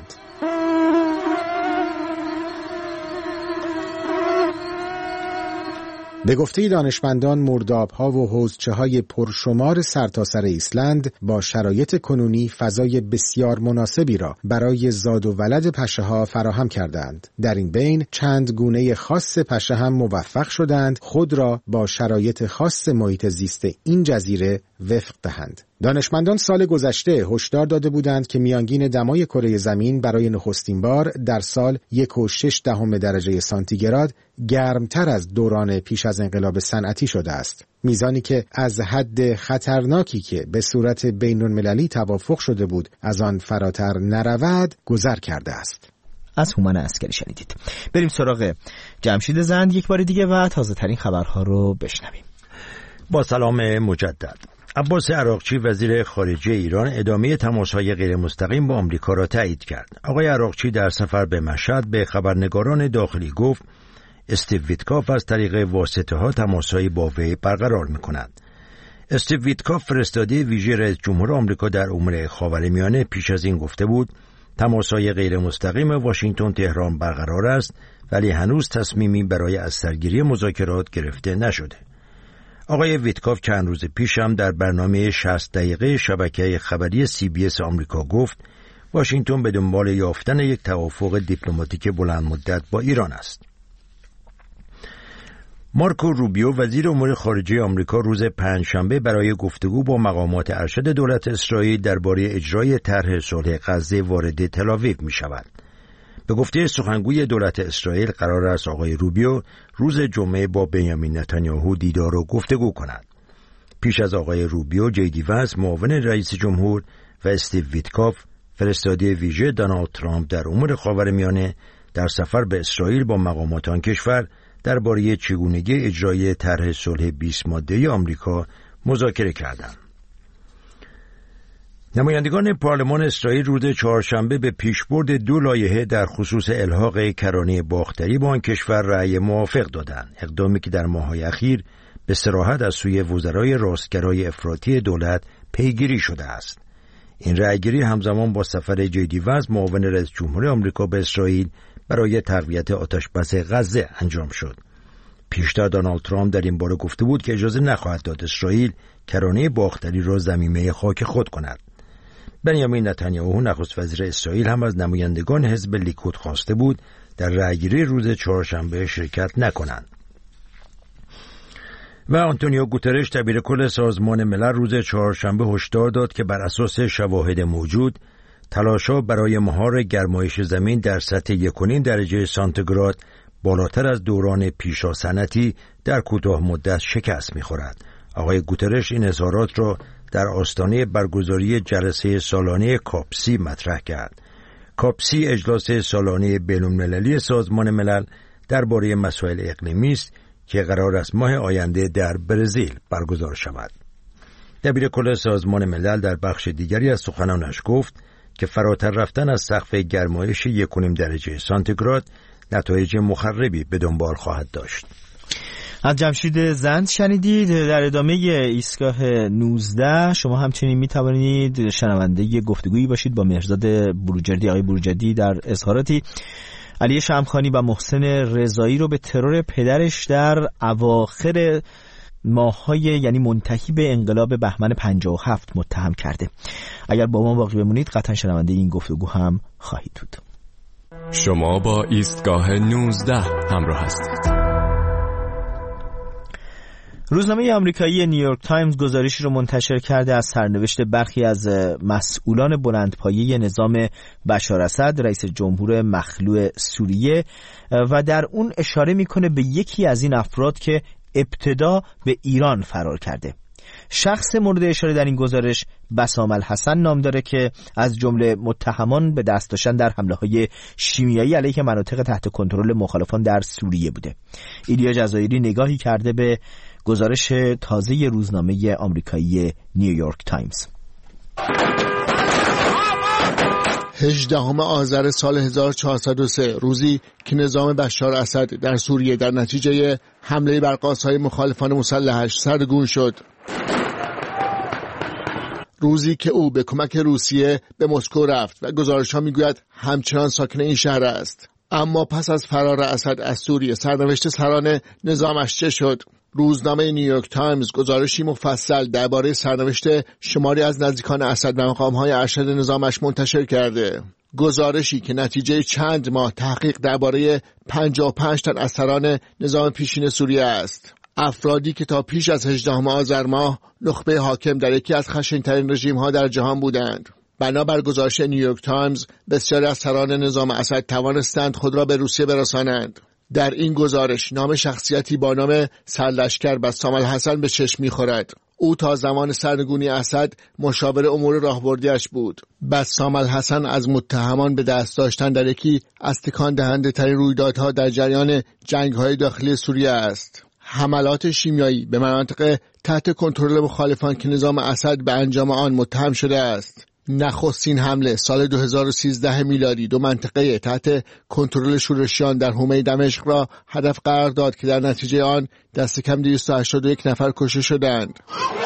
به گفته دانشمندان مرداب‌ها و حوضچه‌های پرشمار سرتاسر ایسلند با شرایط کنونی فضای بسیار مناسبی را برای زاد و ولد پشه‌ها فراهم کردند. در این بین چند گونه خاص پشه هم موفق شدند خود را با شرایط خاص محیط زیست این جزیره وفق دهند. دانشمندان سال گذشته هشدار داده بودند که میانگین دمای کره زمین برای نخستین بار در سال یک و شش دهم درجه سانتیگراد گرمتر از دوران پیش از انقلاب صنعتی شده است. میزانی که از حد خطرناکی که به صورت بین‌المللی توافق شده بود از آن فراتر نرود گذر کرده است. از هومن عسکری شنیدید. بریم سراغ جمشید زند یک بار دیگه و تازه ترین خبرها رو بشنویم. با سلام مجدد. عباس عراقچی وزیر خارجه ایران ادامه تماس‌های غیر مستقیم با آمریکا را تایید کرد. آقای عراقچی در سفر به مشهد به خبرنگاران داخلی گفت استیو ویتکاف از طریق واسطه‌ها تماس‌های با وی برقرار می‌کند. استیو ویتکاف فرستاده ویژه رئیس جمهور آمریکا در امور خاورمیانه پیش از این گفته بود تماس‌های غیر مستقیم واشنگتن تهران برقرار است ولی هنوز تصمیمی برای از سرگیری مذاکرات گرفته نشده. آقای ویتکاف چند روز پیش هم در برنامه شصت دقیقه شبکه خبری سی بی اس آمریکا گفت واشنگتن به دنبال یافتن یک توافق دیپلماتیک بلند مدت با ایران است. مارکو روبیو وزیر امور خارجه آمریکا روز پنجشنبه برای گفتگو با مقامات ارشد دولت اسرائیل درباره اجرای طرح صلح غزه وارد تل‌آویو می‌شود. به گفته سخنگوی دولت اسرائیل قرار است آقای روبیو روز جمعه با بنیامین نتانیاهو دیدار و گفتگو کند. پیش از آقای روبیو، جی دی وانس معاون رئیس جمهور و استیو ویتکاف فرستاده ویژه دونالد ترامپ در امور خاورمیانه در سفر به اسرائیل با مقامات آن کشور درباره چگونگی اجرای طرح صلح بیست ماده‌ای آمریکا مذاکره کردند. نمایندگان پارلمان اسرائیل روز چهارشنبه به پیشبرد دو لایحه در خصوص الحاق کرانه باختری با آن کشور رأی موافق دادند، اقدامی که در ماه‌های اخیر به صراحت از سوی وزرای راستگرای افراطی دولت پیگیری شده است. این رأیگیری همزمان با سفر جی دی وانس معاون رئیس جمهور آمریکا به اسرائیل برای تقویت آتشبس غزه انجام شد. پیشتر دونالد ترامپ در این باره گفته بود که اجازه نخواهد داد اسرائیل کرانه باختری را ضمیمه خاک خود کند. بنیامین نتانیاهو نخست وزیر اسرائیل هم از نمایندگان حزب لیکود خواسته بود در رأیگیری روز چهارشنبه شرکت نکنند. و آنتونیو گوترش دبیر کل سازمان ملل روز چهارشنبه هشدار داد که بر اساس شواهد موجود تلاش‌ها برای مهار گرمایش زمین در سطح یک و نیم درجه سانتیگراد بالاتر از دوران پیشا صنعتی در کوتاه مدت شکست می‌خورد. آقای گوترش این اظهارات را در آستانه برگزاری جلسه سالانه کاپسی مطرح کرد. کاپسی اجلاس سالانه بین‌المللی سازمان ملل درباره مسائل اقلیمی است که قرار است ماه آینده در برزیل برگزار شود. دبیر کل سازمان ملل در بخش دیگری از سخنانش گفت که فراتر رفتن از سقف گرمایش یک و نیم درجه سانتیگراد نتایج مخربی به دنبال خواهد داشت. از جمشید زند شنیدید. در ادامه ایستگاه نوزده شما همچنین می توانید شنونده گفتگویی باشید با مهرزاد بروجردی. آقای بروجردی در اظهاراتی علی شمخانی و محسن رضایی رو به ترور پدرش در اواخر ماه‌های یعنی منتهی به انقلاب بهمن پنجاه و هفت متهم کرده. اگر با ما باقی بمونید قطعا شنونده این گفتگو هم خواهید بود. شما با ایستگاه نوزده همراه هستید. روزنامه آمریکایی نیویورک تایمز گزارشی رو منتشر کرده از سرنوشت برخی از مسئولان بلندپایه نظام بشار اسد رئیس جمهور مخلوع سوریه و در اون اشاره میکنه به یکی از این افراد که ابتدا به ایران فرار کرده. شخص مورد اشاره در این گزارش بسام الحسن نام داره که از جمله متهمان به دست داشتن در حمله‌های شیمیایی علیه مناطق تحت کنترل مخالفان در سوریه بوده. ایلیا جزایری نگاهی کرده به گزارش تازه روزنامه آمریکایی نیویورک تایمز. هجدهم آذر سال هزار و چهارصد و سه، روزی که نظام بشار اسد در سوریه در نتیجه حمله بر قاسهای مخالفان مسلحش سرنگون شد. روزی که او به کمک روسیه به مسکو رفت و گزارش‌ها می‌گوید همچنان ساکن این شهر است. اما پس از فرار اسد از سوریه سرنوشت سران نظامش چه شد؟ روزنامه نیویورک تایمز گزارشی مفصل درباره سرنوشت شماری از نزدیکان اسد و مقام‌های ارشد نظامش منتشر کرده. گزارشی که نتیجه چند ماه تحقیق درباره پنجاه و پنج تن از سران نظام پیشین سوریه است. افرادی که تا پیش از هجدهم آذر ماه نخبه حاکم در یکی از خشن‌ترین رژیم‌ها در جهان بودند. بنابر گزارش نیویورک تایمز بسیاری از سران نظام اسد توانستند خود را به روسیه برسانند. در این گزارش نام شخصیتی با نام سرلشکر بسام الحسن به چشم می‌خورد. او تا زمان سرنگونی اسد مشاور امور راهبردیش بود. بسام الحسن از متهمان به دست داشتن در یکی از تکان دهنده ترین رویدادها در جریان جنگ‌های داخلی سوریه است. حملات شیمیایی به مناطق تحت کنترل مخالفان که نظام اسد به انجام آن متهم شده است. نخستین حمله سال دو هزار و سیزده میلادی دو منطقه تحت کنترل شورشیان در حومه دمشق را هدف قرار داد که در نتیجه آن دست کم دویست و هشتاد و یک نفر کشته شدند.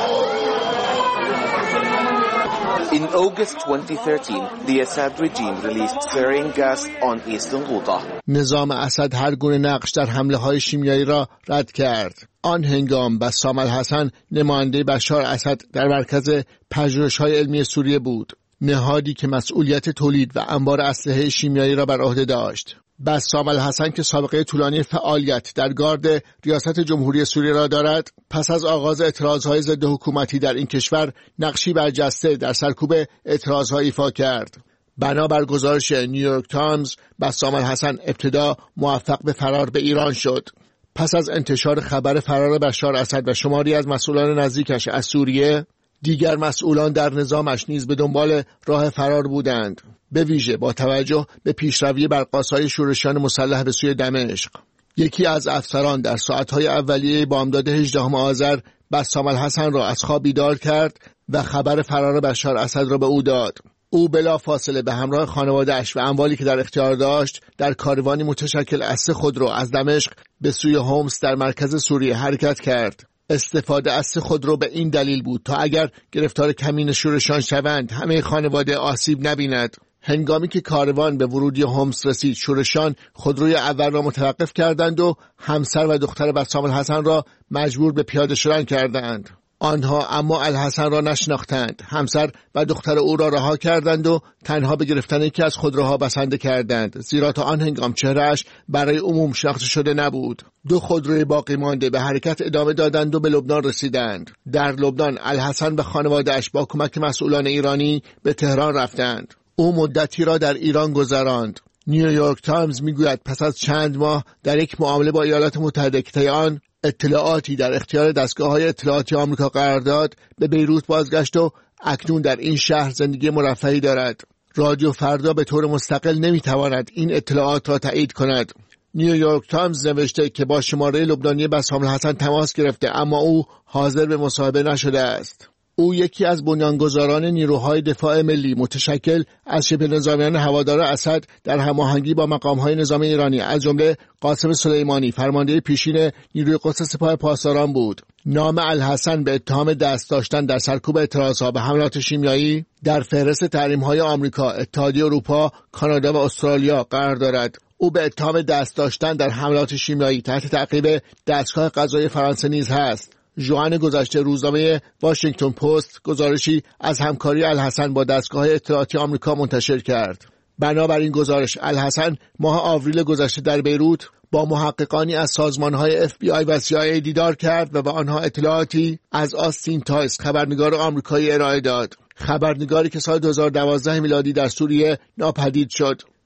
In August twenty thirteen, the Assad regime released sarin gas on eastern Ghouta. نظام اسد هر گونه نقش در حمله های شیمیایی را رد کرد. آن هنگام بسام الحسن نماینده بشار اسد در مرکز پژوهش‌های علمی سوریه بود، نهادی که مسئولیت تولید و انبار اسلحه شیمیایی را بر عهده داشت. بسام الحسن که سابقه طولانی فعالیت در گارد ریاست جمهوری سوریه را دارد، پس از آغاز اعتراضهای ضد حکومتی در این کشور نقشی برجسته در سرکوب اعتراضها ایفا کرد. بنابر گزارش نیویورک تایمز بسام الحسن ابتدا موفق به فرار به ایران شد. پس از انتشار خبر فرار بشار اسد و شماری از مسئولان نزدیکش از سوریه، دیگر مسئولان در نظامش نیز به دنبال راه فرار بودند، به ویژه با توجه به پیشروی برقاس‌های شورشیان مسلح به سوی دمشق. یکی از افسران در ساعت‌های اولیه بامداد هجدهم آذر بسام الحسن را از خواب بیدار کرد و خبر فرار بشار اسد را به او داد. او بلا فاصله به همراه خانواده‌اش و اموالی که در اختیار داشت در کاروانی متشکل از سه خودرو از دمشق به سوی هومس در مرکز سوریه حرکت کرد. استفاده از سه خودرو به این دلیل بود تا اگر گرفتار کمین شورشیان شوند همه خانواده آسیب نبیند. هنگامی که کاروان به ورودی هومس رسید، شورشیان خودروی اول را متوقف کردند و همسر و دختر بسام الحسن را مجبور به پیاده شدن کردند. آنها اما الحسن را نشناختند. همسر و دختر او را رها کردند و تنها به گرفتن یکی از خودروها بسنده کردند، زیرا تا آن هنگام چهرهش برای عموم شناخته شده نبود. دو خودروی باقی مانده به حرکت ادامه دادند و به لبنان رسیدند. در لبنان الحسن و خانواده‌اش با کمک مسئولان ایرانی به تهران رفتند. او مدتی را در ایران گذراند. نیویورک تایمز میگوید پس از چند ماه در یک معامله با ایالات متحده که طی آن اطلاعاتی در اختیار دستگاه‌های اطلاعاتی آمریکا قرار داد، به بیروت بازگشت و اکنون در این شهر زندگی مرفهی دارد. رادیو فردا به طور مستقل نمیتواند این اطلاعات را تایید کند. نیویورک تایمز نوشته که با شماره لبنانی بسام الحسن تماس گرفته، اما او حاضر به مصاحبه نشده است. او یکی از بنیانگذاران نیروهای دفاع ملی متشکل از شبه نظامیان هوادار اسد در هماهنگی با مقام‌های نظامی ایرانی از جمله قاسم سلیمانی فرمانده پیشین نیروی قدس سپاه پاسداران بود. نام الحسن به اتهام دست داشتن در سرکوب اعتراضها به حملات شیمیایی در فهرست تحریم‌های آمریکا، اتحادیه اروپا، کانادا و استرالیا قرار دارد. او به اتهام دست داشتن در حملات شیمیایی تحت تعقیب دستگاه قضایی فرانسه نیز هست. ژوئن گذشته روزنامه واشنگتن پست گزارشی از همکاری الحسن با دستگاه اطلاعاتی آمریکا منتشر کرد. بنابراین گزارش الحسن ماه آوریل گذشته در بیروت با محققانی از سازمان‌های اف بی آی و سی آی ای دیدار کرد و به آنها اطلاعاتی از آستین تایس خبرنگار آمریکایی ارائه داد. خبرنگاری که سال دو هزار و دوازده میلادی در سوریه ناپدید شد.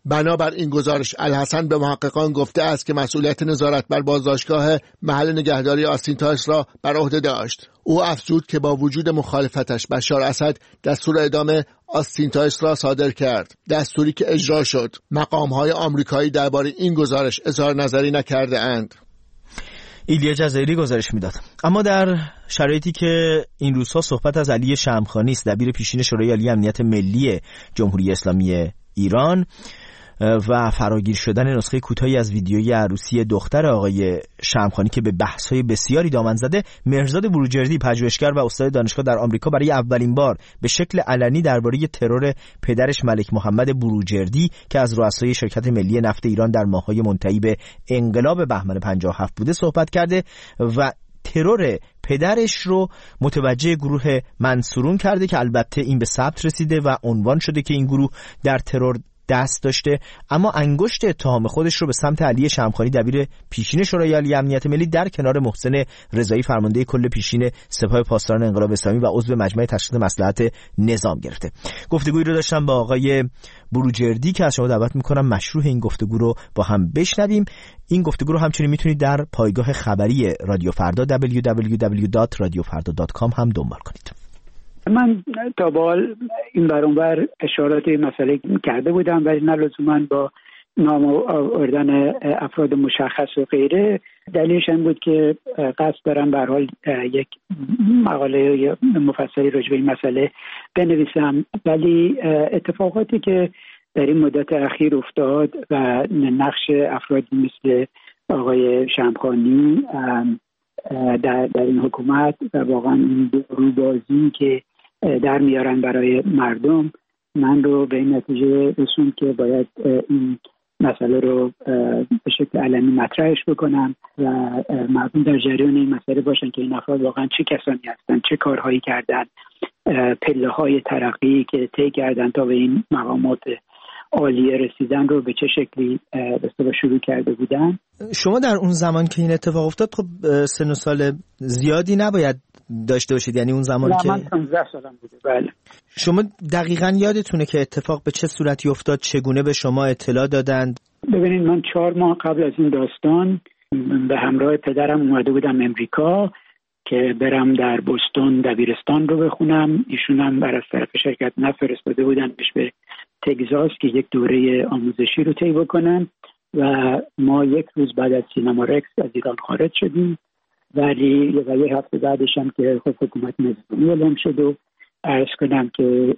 بنابر این گزارش الحسن به محققان گفته است که مسئولیت نظارت بر بازداشتگاه محل نگهداری آستین تایس را بر عهده داشت. او افزود که با وجود مخالفتش بشار اسد دستور اعدام آستین تایس را صادر کرد، دستوری که اجرا شد. مقام‌های آمریکایی درباره این گزارش اظهار نظری نکرده اند. ایلیا جزایری گزارش میداد. اما در شرایطی که این روزها صحبت از علی شمخانی است، دبیر پیشین شورای عالی امنیت ملی جمهوری اسلامی ایران، و فراگیر شدن نسخه کوتاهی از ویدیوی عروسی دختر آقای شمخانی که به بحث‌های بسیاری دامن زده، مهرزاد بروجردی پژوهشگر و استاد دانشگاه در آمریکا برای اولین بار به شکل علنی درباره ترور پدرش ملک محمد بروجردی که از رؤسای شرکت ملی نفت ایران در ماه‌های منتهی به انقلاب بهمن پنجاه و هفت بوده صحبت کرده و ترور پدرش رو متوجه گروه منصورون کرده که البته این به ثبت رسیده و عنوان شده که این گروه در ترور دست داشته، اما انگشت اتهام خودش رو به سمت علی شمخانی دبیر پیشین شورای عالی امنیت ملی در کنار محسن رضایی فرمانده کل پیشین سپاه پاسداران انقلاب اسلامی و عضو مجمع تشخیص مصلحت نظام گرفته. گفتگویی رو داشتم با آقای بروجردی که از شما دعوت میکنم مشروح این گفتگو رو با هم بشنویم. این گفتگو رو همچنین میتونید در پایگاه خبری رادیو فردا دبلیو دبلیو دبلیو دات رادیو فردا دات کام هم دنبال کنید. من تا به حال این برانور اشارات مسئله کرده بودم ولی نه لزوما با نام آوردن افراد مشخص و غیره. دلیلش این بود که قصد دارم به هر حال یک مقاله مفصلی راجع به این مسئله بنویسم، ولی اتفاقاتی که در این مدت اخیر افتاد و نقش افرادی مثل آقای شمخانی در, در این حکومت و واقعا این روبازی که در میارن برای مردم، من رو به این نتیجه رسوند که باید این مسئله رو به شکل علنی مطرحش بکنم و مردم در جریان این مسئله باشن که این افراد واقعا چه کسانی هستن، چه کارهایی کردن، پله های ترقی که طی کردن تا به این مقامات عالیه رسیدن رو به چه شکلی به شروع کرده بودن. شما در اون زمان که این اتفاق افتاد خب سن و سال زیادی نباید داشته باشید، یعنی اون زمان که من پانزده سالم بوده. بله. شما دقیقاً یادتونه که اتفاق به چه صورتی افتاد؟ چگونه به شما اطلاع دادند؟ ببینید من چهار ماه قبل از این داستان به همراه پدرم اومده بودم امریکا که برم در بوستون دبیرستان رو بخونم. ایشون هم بر از طرف شرکت نفرستاده بودن بهش به تگزاس که یک دوره آموزشی رو طی بکنن و ما یک روز بعد از سینما رکس از ایران خارج شدیم، ولی و یه هفته بعدش هم که خب حکومت نظامی اعلام شد و عرض کنم که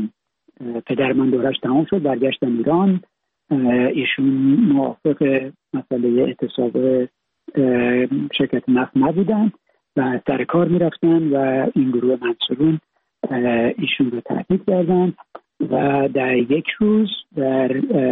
پدر من دورش تمام شد، برگشتن ایران. ایشون موافق مسئله اعتصاب شرکت نفت نبودن و سر کار میرفتن و این گروه منصورون ایشون رو تهدید کردن و در یک روز در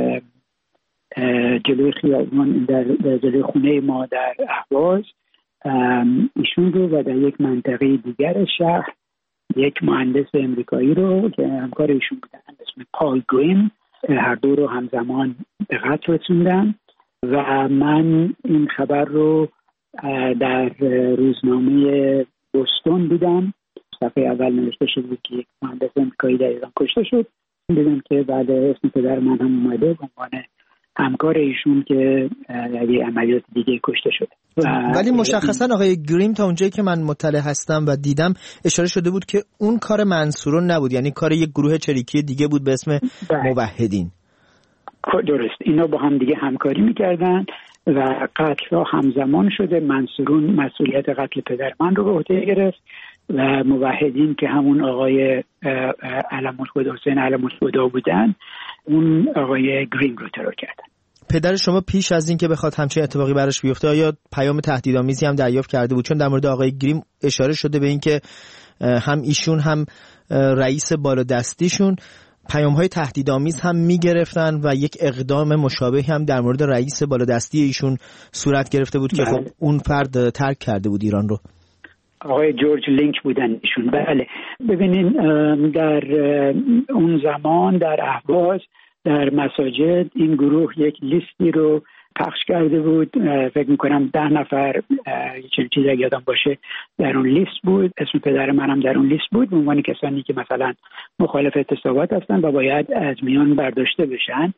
جلوی خیابان در جلوی خونه ما در اهواز ایشون رو و در یک منطقه دیگر شهر یک مهندس امریکایی رو که همکار ایشون بودن اسم پال گرین، هر دو رو همزمان به قتل رسوندن و من این خبر رو در روزنامه بوستون دیدم. صفحه اول نوشته شده بود که یک مهندس امریکایی در ایران کشته شد. دیدم که بعد اسم پدر من هم اومده به عنوان همکار ایشون که در یک عملیات دیگه کشته شده. ولی مشخصا آقای گریم تا اونجایی که من مطلع هستم و دیدم اشاره شده بود که اون کار منصورون نبود، یعنی کار یک گروه چریکی دیگه بود به اسم موحدین. درست، اینا با هم دیگه همکاری میکردن و قتل ها همزمان شده. منصورون مسئولیت قتل پدر من رو به عهده گرفت و موحدین که همون آقای علم الخدا حسین علم الخدا بودن اون آقای گریم رو ترور کردن. پدر شما پیش از این که بخواد همچین اتفاقی براش بیفته آیا پیام تهدیدآمیزی هم دریافت کرده بود؟ چون در مورد آقای گریم اشاره شده به این که هم ایشون هم رئیس بالادستیشون پیام‌های تهدیدآمیز هم می‌گرفتن و یک اقدام مشابهی هم در مورد رئیس بالادستی ایشون صورت گرفته بود که خب اون فرد ترک کرده بود ایران رو. آقای جورج لینک بودن ایشون. بله ببینین در اون زمان در اهواز در مساجد این گروه یک لیستی رو پخش کرده بود، فکر میکنم ده نفر چنین چیزی اگه یادم باشه در اون لیست بود، اسم پدر منم در اون لیست بود به عنوان کسانی که مثلا مخالف اعتصابات هستن و باید از میان برداشته بشن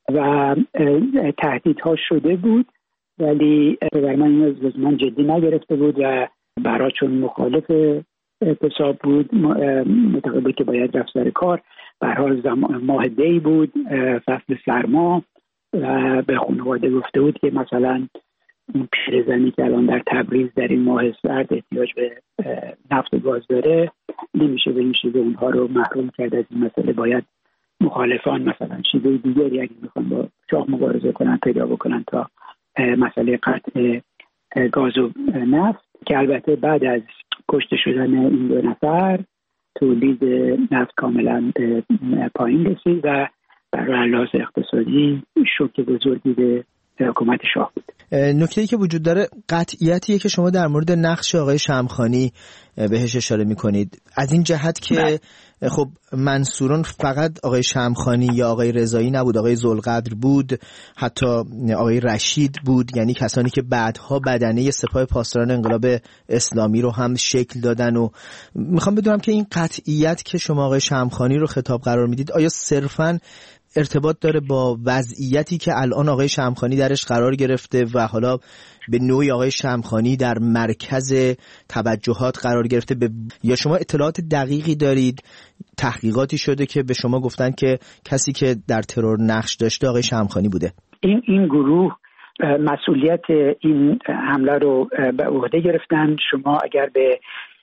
و تهدیدها شده بود، ولی پدر من اینو لزوما جدی نگرفته بود و برای چون مخالف اعتصاب بود، معتقد بود که باید رفت سر کار. به هر حال ماه دی بود، فصل سرما، و به خانواده گفته بود که مثلا اون پیرزنی که الان در تبریز در این ماه سرد احتیاج به نفت و گاز داره، نمیشه به این شیوه اونها رو محروم کرد از این مسئله. باید مخالفان مثلا شیوه دیگری اگه میخوان با شاه مبارزه کنن پیدا بکنن تا مسئله قطع گاز و نفت، که البته بعد از کشته شدن این دو نفر تولید نفت کاملا پایین رسید و برای لحاظ اقتصادی شوک بزرگی به حکومت شاه بود. نکته‌ای که وجود داره قطعیتیه که شما در مورد نقش آقای شمخانی بهش اشاره می‌کنید، از این جهت که خب منصوران فقط آقای شمخانی یا آقای رضایی نبود، آقای ذوالقدر بود، حتی آقای رشید بود، یعنی کسانی که بعدها بدنه سپاه پاسداران انقلاب اسلامی رو هم شکل دادن. و میخوام بدونم که این قطعیت که شما آقای شمخانی رو خطاب قرار میدید آیا صرفاً ارتباط داره با وضعیتی که الان آقای شمخانی درش قرار گرفته و حالا به نوعی آقای شمخانی در مرکز توجهات قرار گرفته، به... یا شما اطلاعات دقیقی دارید، تحقیقاتی شده که به شما گفتن که کسی که در ترور نقش داشته آقای شمخانی بوده؟ این این گروه مسئولیت این حمله رو به عهده گرفتن. شما اگر به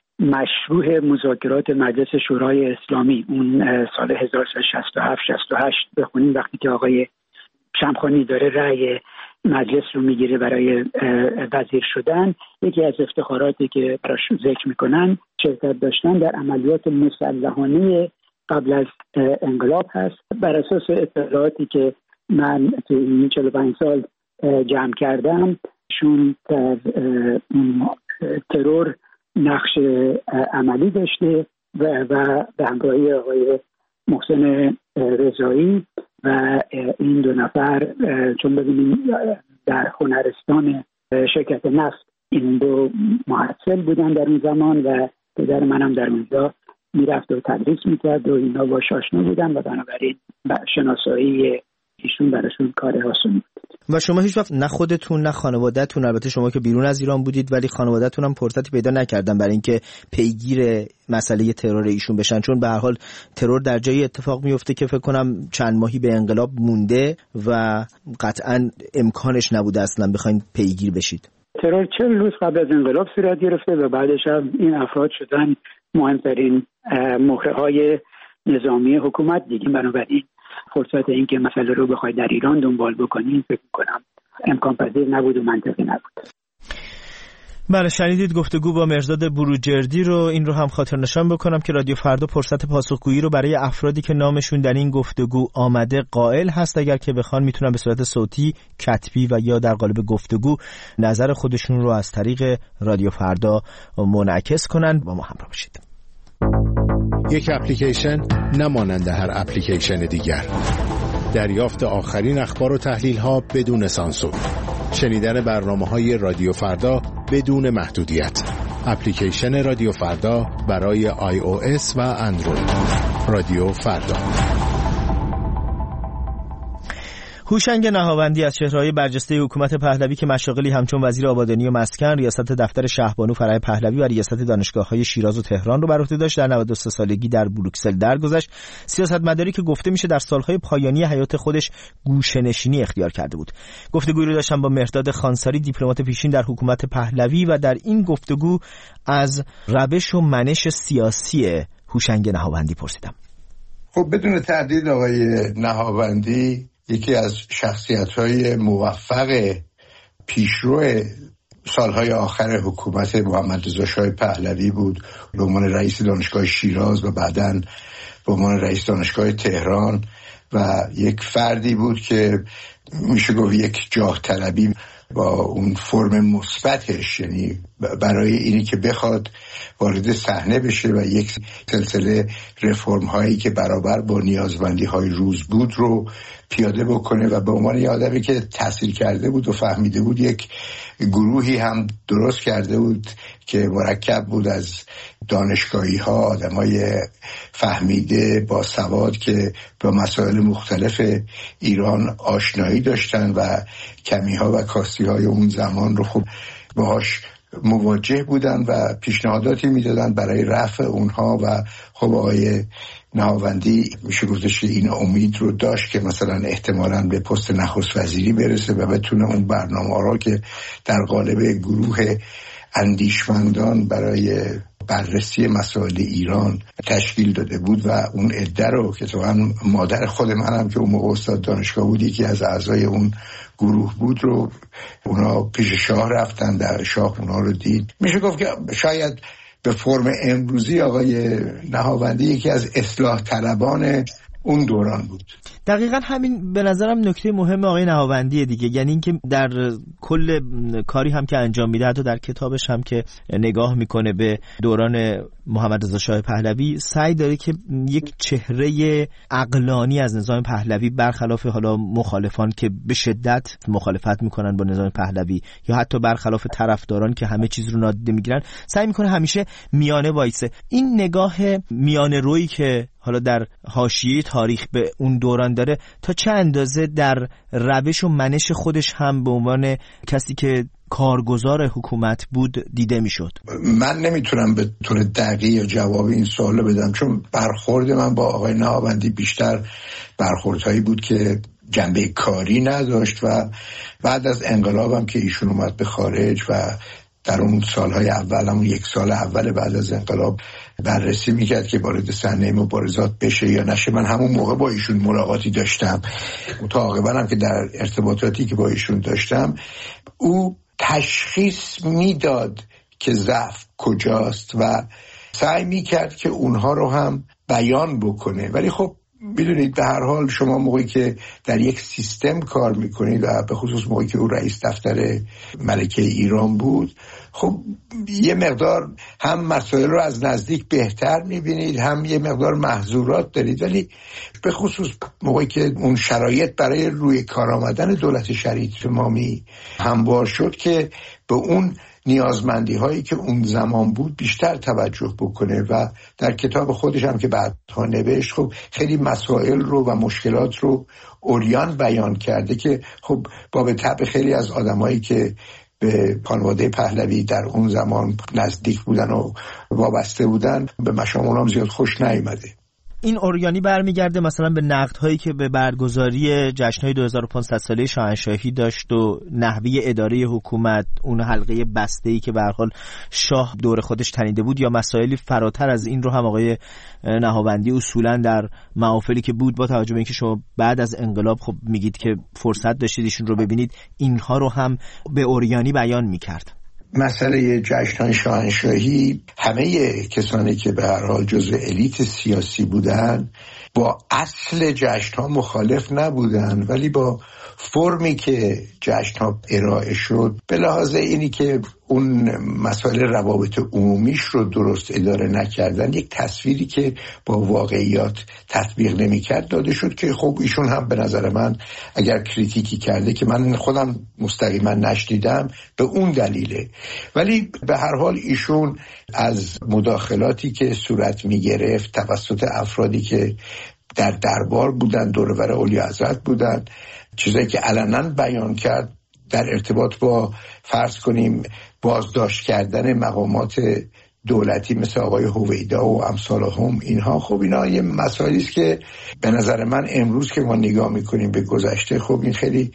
مشروع مذاکرات مجلس شورای اسلامی اون سال هزار و سیصد و شصت و هفت شصت و هشت بخونید، وقتی که آقای شمخانی داره رأی مجلس رو میگیره برای وزیر شدن، یکی از افتخاراتی که براش ذکر میکنن شرکت داشتن در عملیات مسلحانه قبل از انقلاب هست. بر اساس اطلاعاتی که من تو این چهل و پنج سال جمع کردم، شون در ترور نقش عملی داشته و و به همراهی آقای محسن رضایی و این دو نفر، چون ببینیم در هنرستان شرکت نفت این دو محصل بودن در اون زمان و پدر منم در اونجا میرفت و تدریس میکرد و اینا باش آشنا بودن و بنابراین شناسایی ایشون براشون کار آسون بود. و شما هیچ وقت نه خودتون نه خانواده‌تون، البته شما که بیرون از ایران بودید ولی خانواده‌تون هم فرصتی پیدا نکردن برای اینکه پیگیر مسئله ترور ایشون بشن، چون به هر حال ترور در جایی اتفاق میفته که فکر کنم چند ماهی به انقلاب مونده و قطعاً امکانش نبوده اصلا بخواید پیگیر بشید. ترور چهل روز قبل از انقلاب صورت گرفته و بعدش هم این افراد شدن مهمترین مهره‌های نظامی حکومت دیگه. بنابراین فرصت این که مسئله رو بخواید در ایران دنبال بکنید فکر کنم امکان پذیر نبود و منطقی نبود. بله، شنیدید گفتگو با مهرداد بروجردی رو. این رو هم خاطر نشان بکنم که رادیو فردا فرصت پاسخگویی رو برای افرادی که نامشون در این گفتگو آمده قائل هست. اگر که بخوان میتونن به صورت صوتی، کتبی و یا در قالب گفتگو نظر خودشون رو از طریق رادیو فردا منعکس کنن. با ما همراه باشید. یک اپلیکیشن نمانند هر اپلیکیشن دیگر. دریافت آخرین اخبار و تحلیل ها بدون سانسور. شنیدن برنامه‌های رادیو فردا بدون محدودیت. اپلیکیشن رادیو فردا برای آی او اس و اندروید. رادیو فردا. هوشنگ نهاوندی از چهره‌های برجسته حکومت پهلوی که مشاغلی همچون وزیر آبادانی و مسکن، ریاست دفتر شهبانو فرح پهلوی و ریاست دانشگاه‌های شیراز و تهران رو بر عهده داشت، در نود و سه سالگی در بروکسل درگذشت. سیاستمداری که گفته میشه در سالهای پایانی حیات خودش گوشه‌نشینی اختیار کرده بود. گفتگویی رو داشتم با مهرداد خانساری، دیپلمات پیشین در حکومت پهلوی، و در این گفتگو از روش و منش سیاسی هوشنگ نهاوندی پرسیدم. خب بدون تردید آقای نهاوندی یکی از شخصیت‌های موفق پیشرو سالهای آخر حکومت محمد رضا شاه پهلوی بود، به عنوان رئیس دانشگاه شیراز و بعداً به عنوان رئیس دانشگاه تهران، و یک فردی بود که میشه گفت یک جاه طلبی با اون فرم مثبتش، یعنی برای اینی که بخواد وارد صحنه بشه و یک سلسله رفرم هایی که برابر با نیازمندی های روز بود رو پیاده بکنه و به عنوان یه آدمی که تحصیل کرده بود و فهمیده بود یک گروهی هم درست کرده بود که مرکب بود از دانشگاهی ها، آدم های فهمیده با سواد که با مسائل مختلف ایران آشنایی داشتن و کمی ها و کاستی های اون زمان رو خوب باهاش مواجه بودن و پیشنهاداتی میدادن برای رفع اونها و خب آقای نهاوندی میشه گفتش که این امید رو داشت که مثلا احتمالاً به پست نخست وزیری برسه و بتونه اون برنامه را که در قالب گروه اندیشمندان برای بررسی مسائل ایران تشکیل داده بود و اون عده رو که تو هم مادر خود منم که اون موقع استاد دانشگاه بود یکی از اعضای اون گروه بود رو اونا پیش شاه رفتن، در شاه اونا رو دید. میشه گفت که شاید به فرم امروزی آقای نهاوندی یکی از اصلاح طلبان اون دوران بود. دقیقا همین به نظرم نکته مهم آقای نهاوندی دیگه، یعنی اینکه در کل کاری هم که انجام میده، حتی در کتابش هم که نگاه میکنه به دوران محمد رضا شاه پهلوی، سعی داره که یک چهره عقلانی از نظام پهلوی برخلاف حالا مخالفان که به شدت مخالفت میکنن با نظام پهلوی یا حتی برخلاف طرفداران که همه چیز رو نادیده میگیرن، سعی میکنه همیشه میانه وایسه. این نگاه میانه رویی که حالا در حاشیه تاریخ به اون دوران داره تا چه اندازه در روش و منش خودش هم به عنوان کسی که کارگزار حکومت بود دیده میشد؟ من نمیتونم به طور دقیق جواب این سوال بدم، چون برخورد من با آقای نهاوندی بیشتر برخوردهایی بود که جنبه کاری نداشت و بعد از انقلابم که ایشون اومد به خارج و در اون سالهای اول، همون یک سال اول بعد از انقلاب بررسی میکرد که وارد صحنه مبارزات بشه یا نشه. من همون موقع با ایشون ملاقاتی داشتم، متعاقباً هم که در ارتباطاتی که با ایشون داشتم او تشخیص میداد که ضعف کجاست و سعی میکرد که اونها رو هم بیان بکنه. ولی خب میدونید به هر حال شما موقعی که در یک سیستم کار میکنید و به خصوص موقعی که او رئیس دفتر ملکه ایران بود، خب یه مقدار هم مسائل رو از نزدیک بهتر میبینید، هم یه مقدار محظورات دارید. ولی به خصوص موقعی که اون شرایط برای روی کار آمدن دولت شریعت امامی هموار شد که به اون نیازمندی هایی که اون زمان بود بیشتر توجه بکنه و در کتاب خودش هم که بعدها نوشت خب خیلی مسائل رو و مشکلات رو عریان بیان کرده که خب با به طبع خیلی از آدمایی که به خانواده پهلوی در اون زمان نزدیک بودن و وابسته بودن به مشامون هم زیاد خوش نیامده. این اوریانی برمیگرده مثلا به نقدهایی که به برگزاری جشن‌های دو هزار و پانصد ساله شاهنشاهی داشت و نحوه اداره حکومت، اون حلقه بسته‌ای که به هر حال شاه دور خودش تنیده بود، یا مسائلی فراتر از این رو هم آقای نهاوندی اصولا در محافلی که بود، با توجه به اینکه شما بعد از انقلاب خب میگید که فرصت داشتید ایشون رو ببینید، اینها رو هم به اوریانی بیان میکرد. مسئله جشن‌های شاهنشاهی، همه کسانی که به هر حال جزو الیت سیاسی بودن با اصل جشن‌ها مخالف نبودن، ولی با فرمی که جشن‌ها ارائه شد به لحاظ اینی که اون مسائل روابط عمومیش رو درست اداره نکردن، یک تصویری که با واقعیات تطبیق نمی‌کرد داده شد که خب ایشون هم به نظر من اگر کریتیکی کرده که من خودم مستقیما نشنیدم به اون دلیله، ولی به هر حال ایشون از مداخلاتی که صورت می‌گرفت توسط افرادی که در دربار بودن، دور و بر اولیاءحضرت بودن، چیزایی که علنا بیان کرد در ارتباط با فرض کنیم بازداشت کردن مقامات دولتی مثل آقای هویدا و امثالهم، اینها خب اینا یه مسائلی است که به نظر من امروز که ما نگاه میکنیم به گذشته، خب این خیلی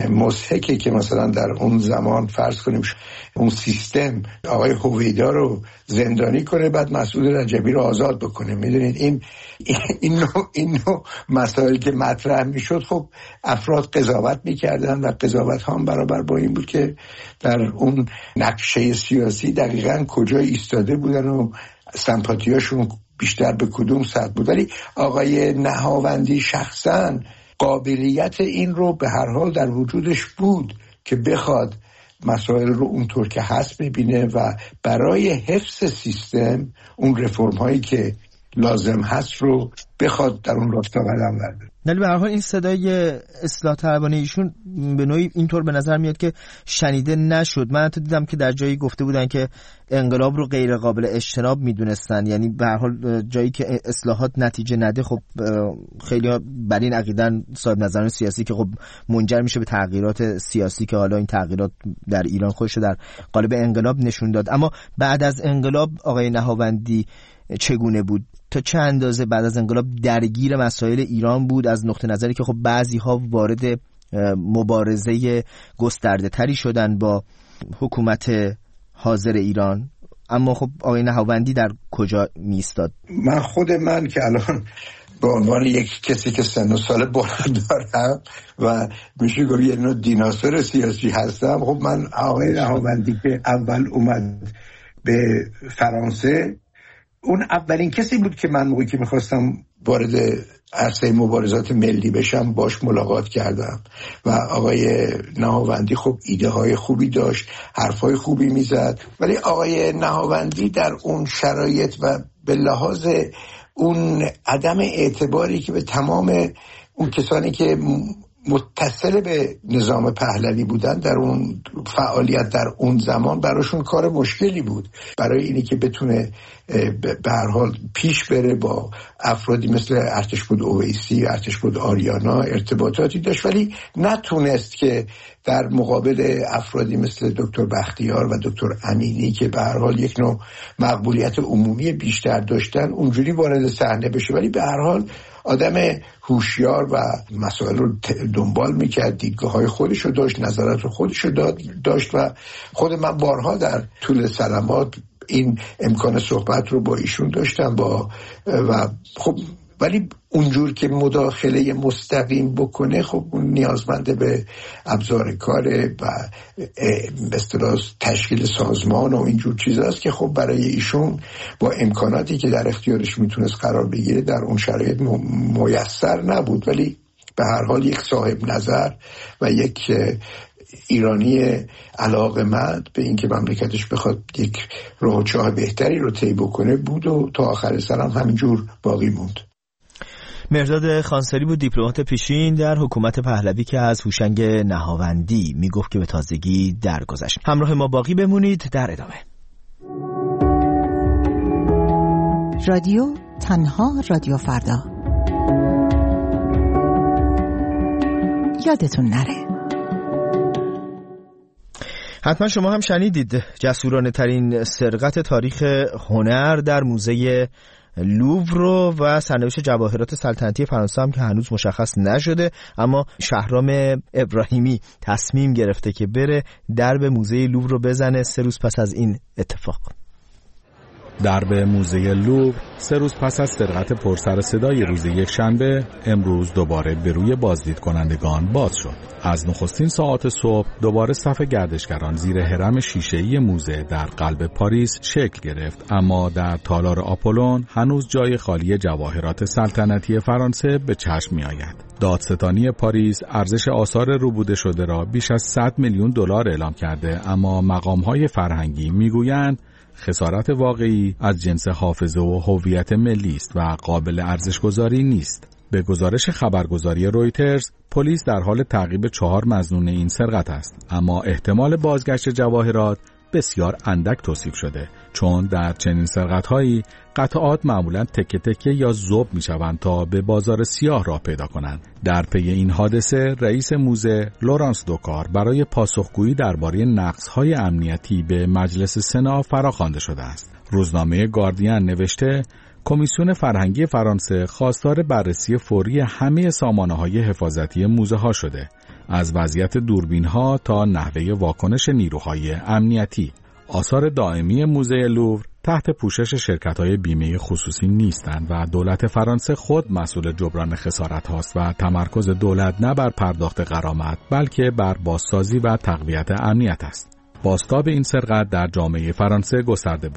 مضحکه که مثلا در اون زمان فرض کنیم اون سیستم آقای هویدا رو زندانی کنه بعد مسعود رجبی رو آزاد بکنه. میدونید این این نوع, این نوع مسائل که مطرح میشد، خب افراد قضاوت میکردن و قضاوت ها هم برابر با این بود که در اون نقشه سیاسی دقیقاً کجا ایستاده بودن و سمپاتیاشون بیشتر به کدوم سطح بود. ولی آقای نهاوندی شخصاً قابلیت این رو به هر حال در وجودش بود که بخواد مسائل رو اونطور که هست ببینه و برای حفظ سیستم اون رفرم هایی که لازم هست رو بخواد در اون راستا قدم برداره. ولی به هر حال این صدای اصلاح طلبانه ایشون به نوعی اینطور به نظر میاد که شنیده نشد. من حتی دیدم که در جایی گفته بودن که انقلاب رو غیر قابل اجتناب میدونستن، یعنی به هر حال جایی که اصلاحات نتیجه نده خب خیلی بر این عقیدن صاحب نظران سیاسی که خب منجر میشه به تغییرات سیاسی که حالا این تغییرات در ایران خودش در قالب انقلاب نشون داد. اما بعد از انقلاب آقای نهاوندی چگونه بود؟ تا چه اندازه بعد از انقلاب درگیر مسائل ایران بود، از نقطه نظری که خب بعضی ها وارد مبارزه گسترده تری شدن با حکومت حاضر ایران، اما خب آقای نهاوندی در کجا می ایستاد؟ من خود من که الان به عنوان یک کسی که سن و سال بالا دارم و میشه گفت یه نوع دیناسور سیاسی هستم، خب من آقای نهاوندی که اول اومد به فرانسه، اون اولین کسی بود که من موقعی که میخواستم وارد عرصه مبارزات ملی بشم باش ملاقات کردم و آقای نهاوندی خب ایده های خوبی داشت، حرفای خوبی میزد، ولی آقای نهاوندی در اون شرایط و به لحاظ اون عدم اعتباری که به تمام اون کسانی که متصل به نظام پهلوی بودن در اون فعالیت در اون زمان براشون کار مشکلی بود، برای اینی که بتونه به هر حال پیش بره با افرادی مثل ارتشبد اویسی، ارتشبد آریانا ارتباطاتی داشت، ولی نتونست که در مقابل افرادی مثل دکتر بختیار و دکتر امینی که به هر حال یک نوع مقبولیت عمومی بیشتر داشتن اونجوری وارد صحنه بشه. ولی به هر حال آدم هوشیار و مسائل رو دنبال میکرد، دیدگاه‌های خودش رو داشت، نظرات رو خودش رو داشت و خود من بارها در طول سلامات این امکان صحبت رو با ایشون داشتم با و خب ولی اونجور که مداخله مستقیم بکنه خب اون نیازمنده به ابزار کاره و به اصطلاح تشکیل سازمان و اینجور چیزاست که خب برای ایشون با امکاناتی که در اختیارش میتونست قرار بگیره در اون شرایط میسر نبود، ولی به هر حال یک صاحب نظر و یک ایرانی علاقه‌مند به اینکه مملکتش بخواد یک راه و چاه بهتری رو طی بکنه بود و تا آخر سر هم همینجور باقی موند. مهرداد خانساری بود، دیپلمات پیشین در حکومت پهلوی که از هوشنگ نهاوندی میگفت که به تازگی درگذشت. همراه ما باقی بمونید، در ادامه. رادیو تنها رادیو فردا. یادتون نره. حتما شما هم شنیدید جسورانه ترین سرقت تاریخ هنر در موزه لوور و سرنوشت جواهرات سلطنتی فرانسه هم که هنوز مشخص نشده، اما شهرام ابراهیمی تصمیم گرفته که بره درب موزه لوور رو بزنه سه روز پس از این اتفاق. درب موزه لوور سه روز پس از سرقت پرسر صدای روز یک شنبه امروز دوباره به روی بازدید کنندگان باز شد. از نخستین ساعات صبح دوباره صف گردشگران زیر هرم شیشه‌ای موزه در قلب پاریس شکل گرفت، اما در تالار آپولون هنوز جای خالی جواهرات سلطنتی فرانسه به چشم می‌آید. دادستانی پاریس ارزش آثار ربوده شده را بیش از صد میلیون دلار اعلام کرده، اما مقام‌های فرهنگی می‌گویند خسارت واقعی از جنس حافظه و هویت ملی است و قابل ارزش‌گذاری نیست. به گزارش خبرگزاری رویترز، پلیس در حال تعقیب چهار مظنون این سرقت است، اما احتمال بازگشت جواهرات بسیار اندک توصیف شده، چون در چنین سرقت‌هایی قطعات معمولاً تکه تکه یا ذوب می‌شوند تا به بازار سیاه راه پیدا کنند. در پی این حادثه رئیس موزه لورانس دوکار برای پاسخگویی درباره نقص‌های امنیتی به مجلس سنا فراخوانده شده است. روزنامه گاردین نوشته کمیسیون فرهنگی فرانسه خواستار بررسی فوری همه سامانه‌های حفاظتی موزه‌ها شده، از وضعیت دوربین‌ها تا نحوه واکنش نیروهای امنیتی. آثار دائمی موزه لوور تحت پوشش شرکت‌های بیمه خصوصی نیستند و دولت فرانسه خود مسئول جبران خسارت هاست و تمرکز دولت نه بر پرداخت غرامت بلکه بر بازسازی و تقویت امنیت است. بازتاب این سرقت در جامعه فرانسه گسترده بود.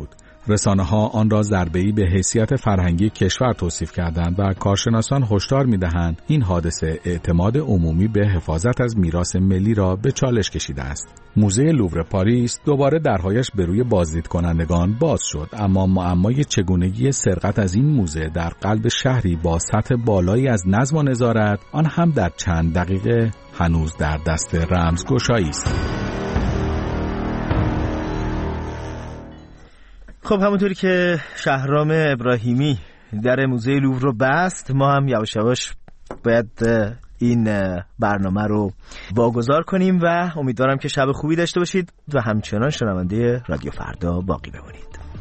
رسانه ها آن را ضربه‌ای به حیثیت فرهنگی کشور توصیف کردند و کارشناسان هشدار می‌دهند این حادثه اعتماد عمومی به حفاظت از میراث ملی را به چالش کشیده است. موزه لوور پاریس دوباره درهایش به روی بازدید کنندگان باز شد، اما معمای چگونگی سرقت از این موزه در قلب شهری با سطح بالایی از نظم و نظارت، آن هم در چند دقیقه، هنوز در دست رمزگشایی است. خب همونطوری که شهرام ابراهیمی در موزه لوور رو بست، ما هم یواش یواش باید این برنامه رو واگذار کنیم و امیدوارم که شب خوبی داشته باشید و همچنان شنونده رادیو فردا باقی بمونید.